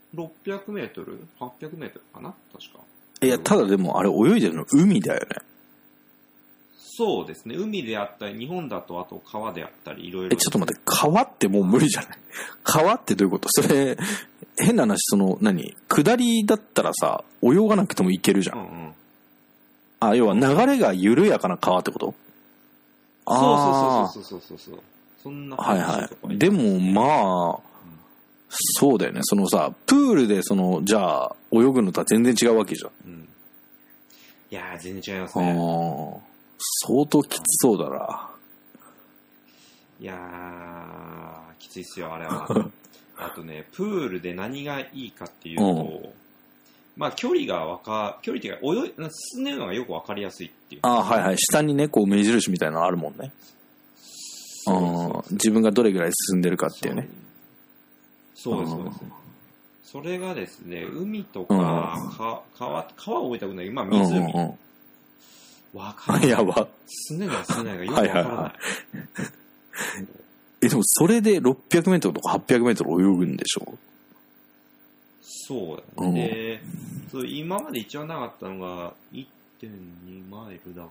ろっぴゃくメートル ?はっぴゃくメートルかな確か。 いや、ただでもあれ泳いでるの海だよね。 そうですね。海であったり、日本だとあと川であったり、いろいろ。 え、ちょっと待って、川ってもう無理じゃない？川ってどういうこと？それ、変な話、その、何？下りだったらさ、泳がなくてもいけるじゃん。うんうん、あ、要は流れが緩やかな川ってこと？ あそうそうそうそうそうそう。そんな感じ。 はいはい。でもまあ、そうだよね。そのさ、プールでその、じゃあ、泳ぐのとは全然違うわけじゃん。うん、 いやー、全然違いますね。 あ相当きつそうだな。 いやー、きついっすよ、あれは。あとね、プールで何がいいかっていうと、うん、まあ、距離がわか、距離っていうか、泳い、進んでるのがよくわかりやすいっていう。 あはいはい。下にね、こう目印みたいなのあるもんね。そうそうそう、自分がどれぐらい進んでるかっていうね。 そうです、そうです。それがですね、海とか、うん、か川、川を覚えたくない。まあ、湖。うんうんうんわかんない。 やば。 進んでない進んでないがよくわからない。はいはいはい、 え、でもそれでろっぴゃくメートルとかはっぴゃくメートル泳ぐんでしょ？ そうだね。で、そう今まで一番長かったのが いってんに マイルだから、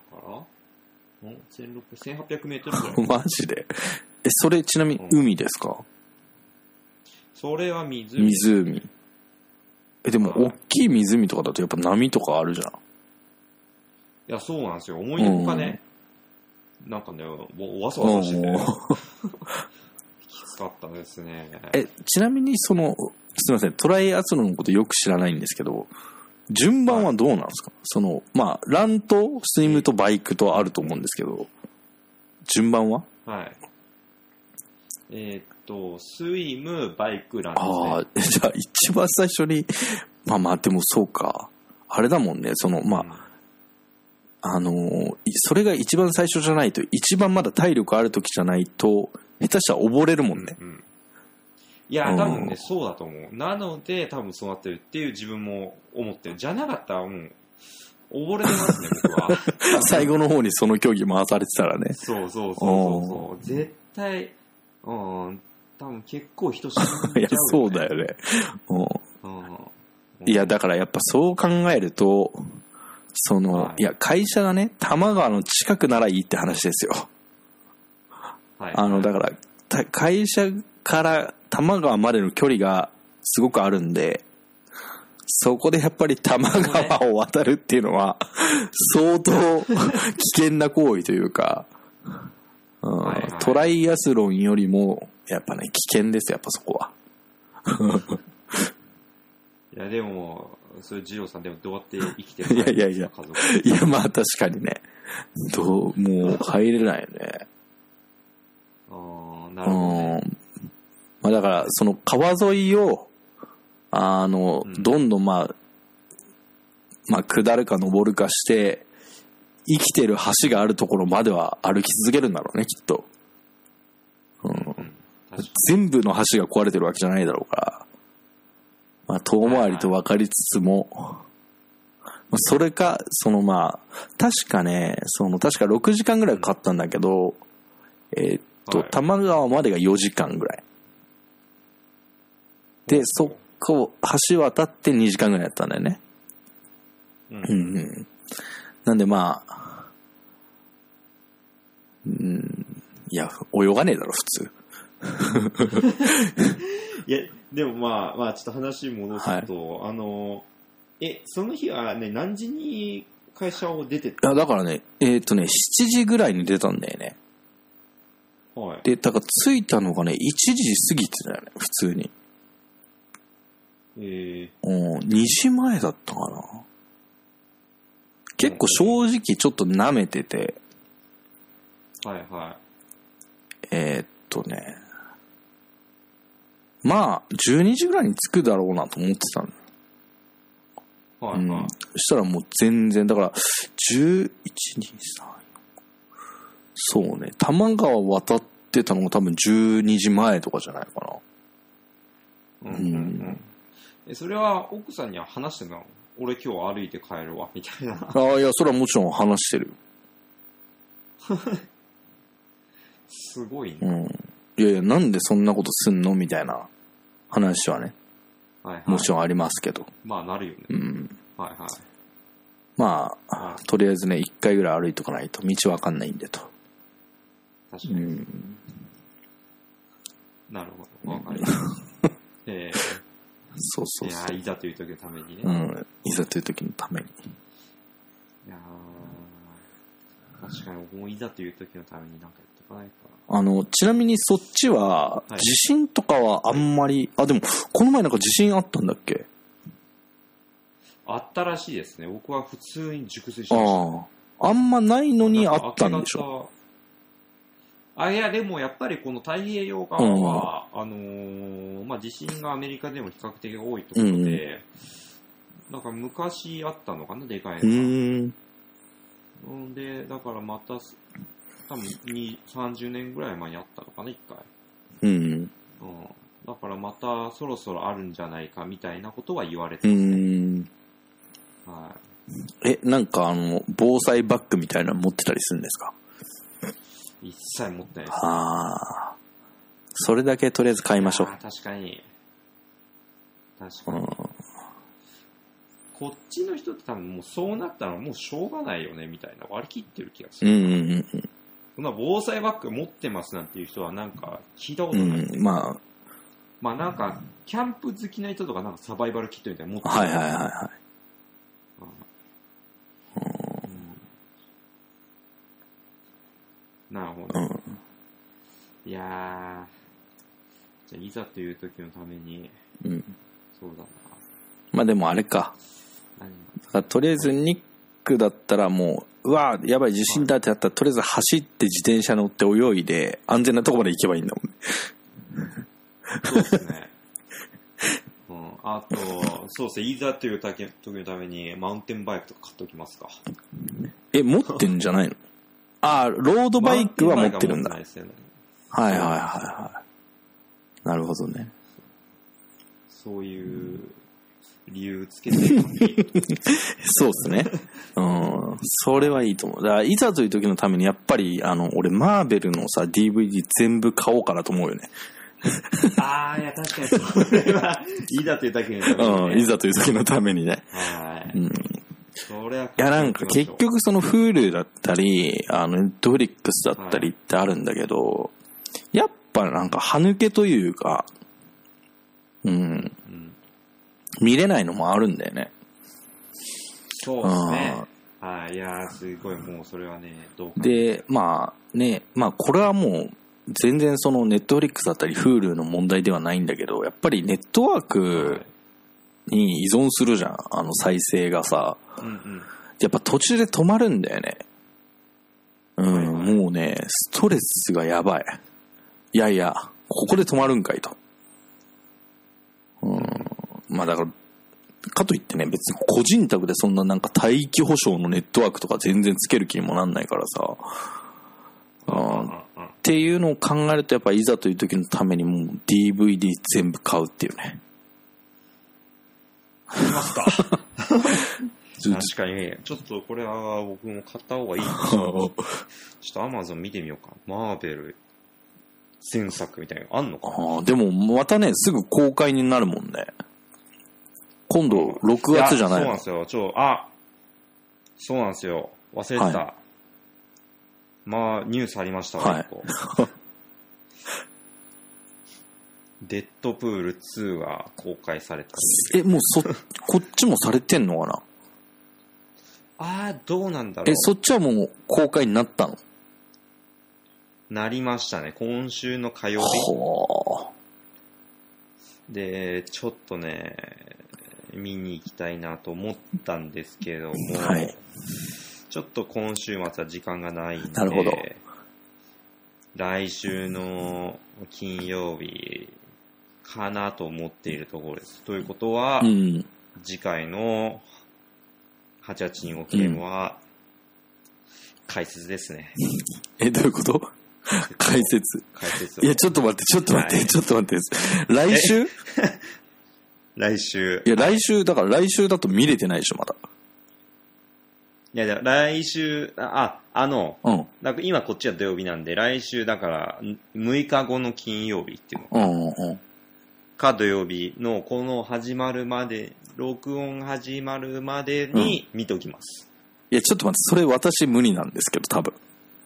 せんろっぴゃく、せんはっぴゃくメートルぐらい。 マジで？え、それちなみに海ですか？うん、 それは湖。 湖。え、でも大きい湖とかだとやっぱ波とかあるじゃん。 いや、そうなんですよ。思いのほかね、うん、なんかね、わさわさしてて、きつかったですね。 え、ちなみにその、すみません、トライアスロンのことよく知らないんですけど、順番はどうなんですか？はい、その、まあ、ランとスイムとバイクとあると思うんですけど、順番は？ はい。えー、っと、スイム、バイク、ランですね。 ああ、じゃあ一番最初に、まあまあ、でもそうか。あれだもんね、その、まあ、うんあのー、それが一番最初じゃないと、一番まだ体力ある時じゃないと、下手したら溺れるもんね。うんうん、 いや、多分ね、そうだと思う。なので、多分そうなってるっていう自分も思ってる。じゃなかったらもう、溺れてますね、僕は。 最後の方にその競技回されてたらね。 そうそうそうそう。絶対、うん、多分結構人死んじゃう、ね。 いや、そうだよね。うん、いや、だからやっぱそう考えると、その、はい、いや、会社がね、多摩川の近くならいいって話ですよ。はい。あの、だから、会社から多摩川までの距離がすごくあるんで、そこでやっぱり多摩川を渡るっていうのは、相当危険な行為というか、うんはいはい、トライアスロンよりも、やっぱね、危険ですよ、やっぱそこは。 いや、でも、そういう二郎さんでもどうやって生きてるいやいやいや。いや、まあ確かにね。どう、もう入れないよね。 ああ、なるほど、ね。 まあだから、その川沿いを、あの、うん、どんどんまあ、まあ下るか登るかして、生きてる橋があるところまでは歩き続けるんだろうね、きっと。うん。うん、全部の橋が壊れてるわけじゃないだろうから。まあ、遠回りと分かりつつも、はいはい、それか、そのまあ、確かね、その確かろくじかんぐらいかかったんだけど、えー、っと、はい、多摩川までがよじかんぐらい。で、そこ、橋渡ってにじかんぐらいやったんだよね。うん。うん、なんでまあ、うん、いや、泳がねえだろ、普通。 いや、でもまあ、まあ、ちょっと話戻すと、はい、あの、え、その日はね、何時に会社を出てた？ いや、だからね、えー、っとね、しちじぐらいに出たんだよね。はい。で、だから着いたのがね、いちじ過ぎてたよね、普通に。えー。うん、にじまえだったかな。結構正直ちょっと舐めてて。 はいはい。 えー、っとね、まあ、じゅうにじぐらいに着くだろうなと思ってたの。はいはい。うん。そしたらもう全然、だから、じゅういち、に、さん、そうね、多摩川渡ってたのが多分じゅうにじまえとかじゃないかな。うん。うん、 え、それは奥さんには話してたの？俺今日歩いて帰るわ、みたいな。 ああ、いや、それはもちろん話してる。 すごいね。 うん。いやいや、なんでそんなことすんのみたいな話はね。 はいはい、 もちろんありますけど。 まあなるよね。 うん。 はいはい。 まあ、はい、とりあえずね、一回ぐらい歩いとかないと道わかんないんでと。 確かに。うん、なるほど。わかります。えー、 そうそうそう。 いや、いざという時のためにね。 うん。いざという時のために。 いや確かに僕もいざという時のためになんかやっておかないかな。あの、ちなみにそっちは、地震とかはあんまり、はい、あ、でも、この前なんか地震あったんだっけ？ あったらしいですね。僕は普通に熟睡しました、ね。 ああ。あんまないのにあったんでしょ？ あ、いや、でもやっぱりこの太平洋側は、うん、あのー、まあ、地震がアメリカでも比較的多いところで、うん、なんか昔あったのかな、でかいのが。うんで、だからまた、多分に、さんじゅうねんぐらい前にあったのかな、一回。うん。うん。だからまたそろそろあるんじゃないかみたいなことは言われてますね。うん。 はい。え、なんかあの、防災バッグみたいなの持ってたりするんですか？ 一切持ってないです、ね。 ああ。それだけとりあえず買いましょう。 確かに。確かに。うん、こっちの人って多分もうそうなったらもうしょうがないよねみたいな割り切ってる気がする。うんうんうん。そんな防災バッグ持ってますなんていう人はなんか聞いたことない。うん、まあ。まあなんか、キャンプ好きな人とかなんかサバイバルキットみたいなの持ってる。はいはいはいはい。うん、なるほど。うん、いやー、じゃあいざという時のために、うん、そうだな。 まあでもあれか。何がとりあえずニックだったらもう、うわーやばい地震だってなったら、とりあえず走って自転車乗って泳いで安全なところまで行けばいいんだもんね。 そうですね。うん、あと、そうですね、いざという時のためにマウンテンバイクとか買っておきますか。 え、持ってんじゃないの？ああ、ロードバイクは持ってるんだ。はいはいはいはい。なるほどね。 そういう理由つけてそうですね。うん。それはいいと思う。だからいざという時のためにやっぱり、あの、俺マーベルのさ、ディーブイディー 全部買おうかなと思うよね。 ああ、いや、確かにそれは、いざという時のために、ね。 うん、いざという時のためにね。はい。うん。それは。いや、なんか結局その Hulu だったり、あの、Netflix だったりってあるんだけど、はい、やっぱなんか歯抜けというか、うん、うん。見れないのもあるんだよね。 そうですね。はい。いやー、すごいもうそれはね、どうか。 で、まあね、まあこれはもう、全然そのネットフリックスだったり Hulu の問題ではないんだけど、やっぱりネットワークに依存するじゃん、あの再生がさ。うんうん、やっぱ途中で止まるんだよね。うん、はいはい、もうね、ストレスがやばい。いやいや、ここで止まるんかいと。うん、まあだから、かといってね、別に個人宅でそんななんか待機保証のネットワークとか全然つける気にもなんないからさ。うんっていうのを考えるとやっぱいざという時のためにもう ディーブイディー 全部買うっていうね。 買いますか。確かにちょっとこれは僕も買った方がいいかな。ちょっと Amazon 見てみようか。マーベル前作みたいなのあんのかな。 あでもまたねすぐ公開になるもんね。今度ろくがつじゃないの。 そうなんですよ。ちょあそうなんですよ。忘れてた。はいまあ、ニュースありましたわ、はい、デッドプールツーが公開されたんで。え、もうそ、こっちもされてんのかなああ、どうなんだろう。 え、そっちはもう公開になったのなりましたね。今週の火曜日。で、ちょっとね、見に行きたいなと思ったんですけども、はい、ちょっと今週末は時間がないんで、なるほど。来週の金曜日かなと思っているところです。ということは、うん、次回のはちはちにごゲームは解説ですね。 え、どういうこと解説。解説。いや、ちょっと待って、ちょっと待って、はい、ちょっと待って。来週来週。 いや、来週、だから来週だと見れてないでしょ、まだ。 いや、じゃ来週、あ、あの、うん、だから今こっちは土曜日なんで、来週だからむいかごの金曜日っていうの。うんうん、 か土曜日のこの始まるまで、録音始まるまでに見ときます。 うん、いや、ちょっと待って、それ私無理なんですけど、多分。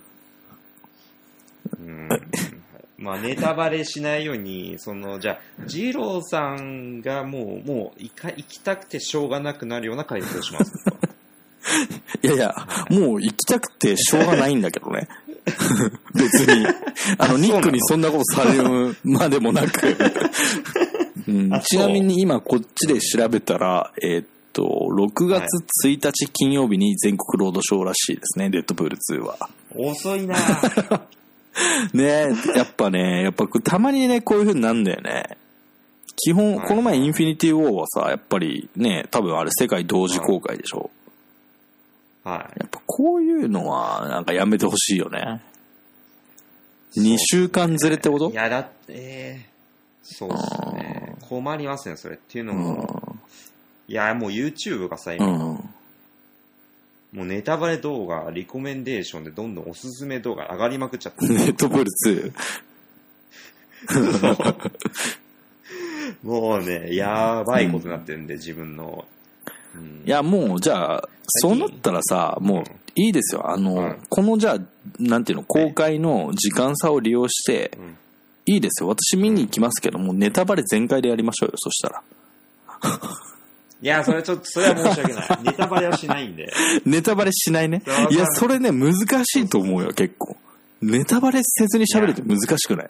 うん。まあ、ネタバレしないように、その、じゃあ、二郎さんがもう、もう行か、行きたくてしょうがなくなるような回答をします。 いやいや、もう行きたくてしょうがないんだけどね。別に。あの、ニックにそんなことされるまでもなく。うん、ちなみに今こっちで調べたら、えー、っと、ろくがつついたち金曜日に全国ロードショーらしいですね、デッドプールツーは。 遅いなねえ、やっぱね、やっぱたまにね、こういう風になんだよね。基本、この前インフィニティウォーはさ、やっぱりね、多分あれ世界同時公開でしょ。 はい。 やっぱこういうのは、なんかやめてほしいよね。にしゅうかんずれってこと？ いや、だって、そうですね。困りますね、それ。っていうのも、いや、もう YouTube がさ、今、うん、もうネタバレ動画、リコメンデーションでどんどんおすすめ動画上がりまくっちゃってる。 ネットプールツー。もうね、やばいことになってるんで、自分の。 うん、いや、もう、じゃあ、そうなったらさ、もう、いいですよ。あの、うん、この、じゃあ、なんていうの、公開の時間差を利用して、うん、いいですよ。私見に行きますけども、ネタバレ全開でやりましょうよ、そしたら。 いや、それちょっと、それは申し訳ない。ネタバレはしないんで。 ネタバレしないね。いや、それね、難しいと思うよ、結構。ネタバレせずに喋るって難しくない？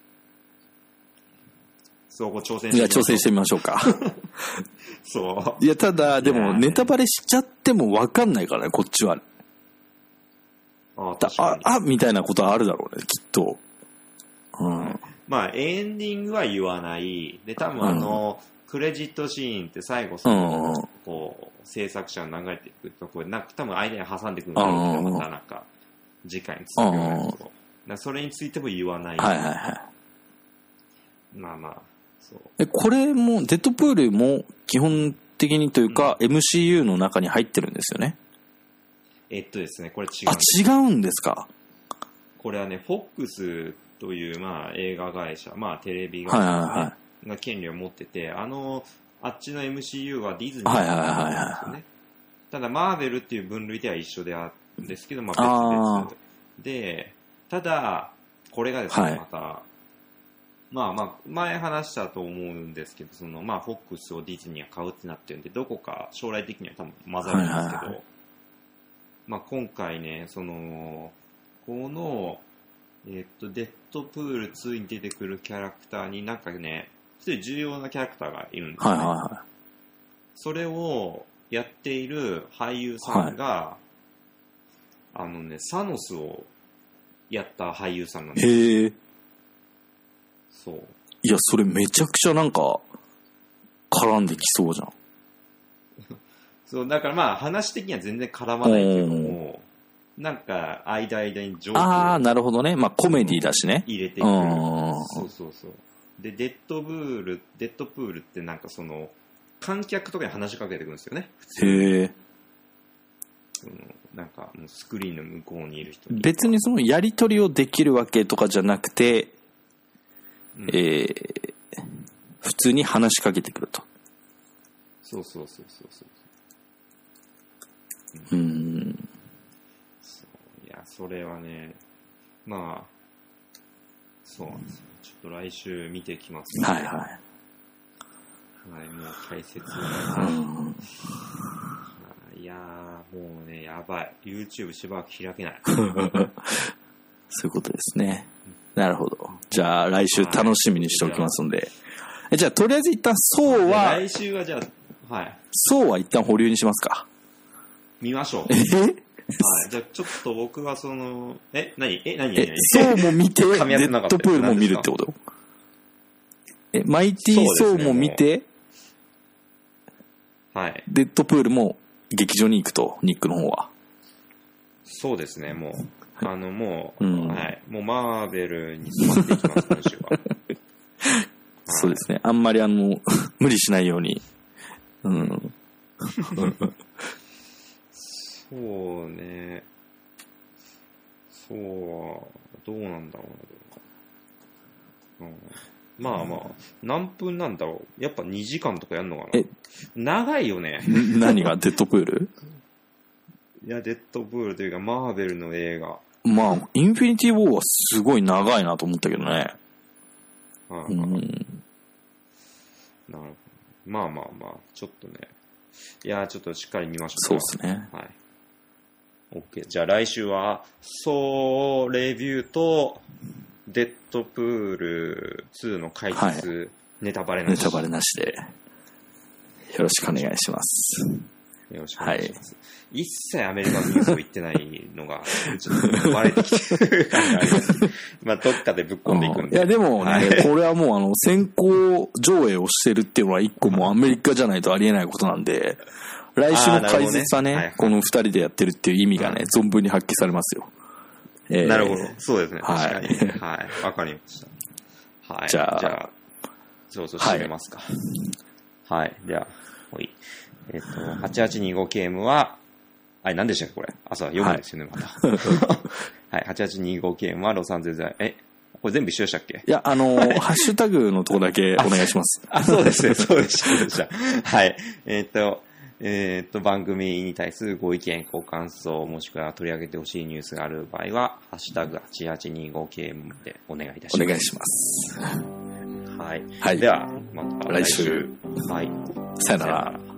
そう、こう挑戦してみましょう。 いや、挑戦してみましょうか。 そう。 いや、ただ、でも、ネタバレしちゃっても分かんないからね、こっちは。 ああ、あ、あ、みたいなことはあるだろうね、きっと。うん。 まあ、エンディングは言わない。で、多分あの、うん、クレジットシーンって最後その、うん、こう、制作者の流れていくところで、なんか多分間に挟んでくるんだろうけど、またなんか、次回に続くようなこと。だそれについても言わない。 はいはいはい。 まあまあ、そう。 え、これも、デッドプールも基本的にというか、うん、エムシーユー の中に入ってるんですよね。 えっとですね、これ違う。 あ、違うんですか。 これはね、フォックスという、まあ、映画会社、まあ、テレビ会社、ね、はいはいはい、が権利を持ってて、あの、あっちの エムシーユー はディズニーなんですよね。はいはいはいはい、ただ、マーベルっていう分類では一緒であるんですけど、まあ、別々。で、ただ、これがですね、はい、また、まあまあ、前話したと思うんですけど、その、まあ、フォックスをディズニーが買うってなってるんで、どこか将来的には多分混ざるんですけど、はいはいはい、まあ、今回ね、その、この、えっと、デッドプールツーに出てくるキャラクターになんかね、一人重要なキャラクターがいるんですね。はいはいはい。それをやっている俳優さんが、はい、あのね、サノスをやった俳優さんなんです。 へえ。 そう。 いや、それめちゃくちゃなんか、絡んできそうじゃん。 そう、だからまあ話的には全然絡まないけども、なんか間間にジョークをああ、なるほどね。まあコメディだしね。 入れてくる。そうそうそう。で、デッドブール、デッドプールってなんかその、観客とかに話しかけてくるんですよね。普通に。へえ。そのなんかもうスクリーンの向こうにいる人に。 別にそのやり取りをできるわけとかじゃなくて、うん、えー、普通に話しかけてくると。 そうそうそうそうそう。 うーん。 そういや、それはね、まあ、そうなんですよ。ちょっと来週見てきます、 ね。はいはい。 はい、もう解説。いやー、もうね、やばい。YouTube しばらく開けない。 そういうことですね。なるほど。じゃあ来週楽しみにしておきますので。えじゃあとりあえず一旦そうは、 来週はじゃあ、はい。 そうは一旦保留にしますか。 見ましょう。 えはい。 じゃあちょっと僕はその、え、何え、何え、そうも見て、デッドプールも見るってことえ、マイティーソーも見て、 はい。 デッドプールも劇場に行くと、ニックの方は。 そうですね、もう。あの、もう、うん、はい。もうマーベルに染まっていきます、今週は。 そうですね。あんまりあの、無理しないように。うん。 そうね。そう、どうなんだろうな。うん、 まあまあ、何分なんだろう。やっぱにじかんとかやんのかな。 え長いよね。 何がデッドプールいや、デッドプールというか、マーベルの映画。 まあ、インフィニティ・ウォーはすごい長いなと思ったけどね。 はあ、 うん、 なるほど。まあまあまあ、ちょっとね。いや、ちょっとしっかり見ましょうか。 そうですね。 はい。OK。じゃあ来週は、ソーレビューと、デッドプールツーの解説、はい、ネタバレなし。 ネタバレなしで。よろしくお願いします。 よろしくお願いします。はい、一切アメリカのニュースを言ってないのが、ちょっとバレてきてる感があります。まあ、どっかでぶっ込んでいくんで。 いや、でもね、はい、これはもうあの、先行上映をしてるっていうのは一個もうアメリカじゃないとありえないことなんで、来週の解説はね、ねはいはい、この二人でやってるっていう意味がね、存分に発揮されますよ。 えー、なるほど。そうですね。確かに。はい。わかりました。はい。 じゃあ、 じゃあそうそう、締めますか。はい。はい、では、ほい。えっ、ー、と、はちはちにごケーエム は、あれ、何でしたっけ、これ。朝読むんですよね、はい、また。はい。はちはちにごケーエム はロサンゼルス、え、これ全部一緒でしたっけ？ いや、あのー、ハッシュタグのとこだけお願いします。 あ、そうですね、そうでした、そうでした。はい。えっ、ー、と、えっと、番組に対するご意見、ご感想、もしくは取り上げてほしいニュースがある場合は、ハッシュタグはちはちにごケーエム でお願いいたします。 お願いします。 はい。 はい。 では、また来週。 来週。 はい。 さよなら。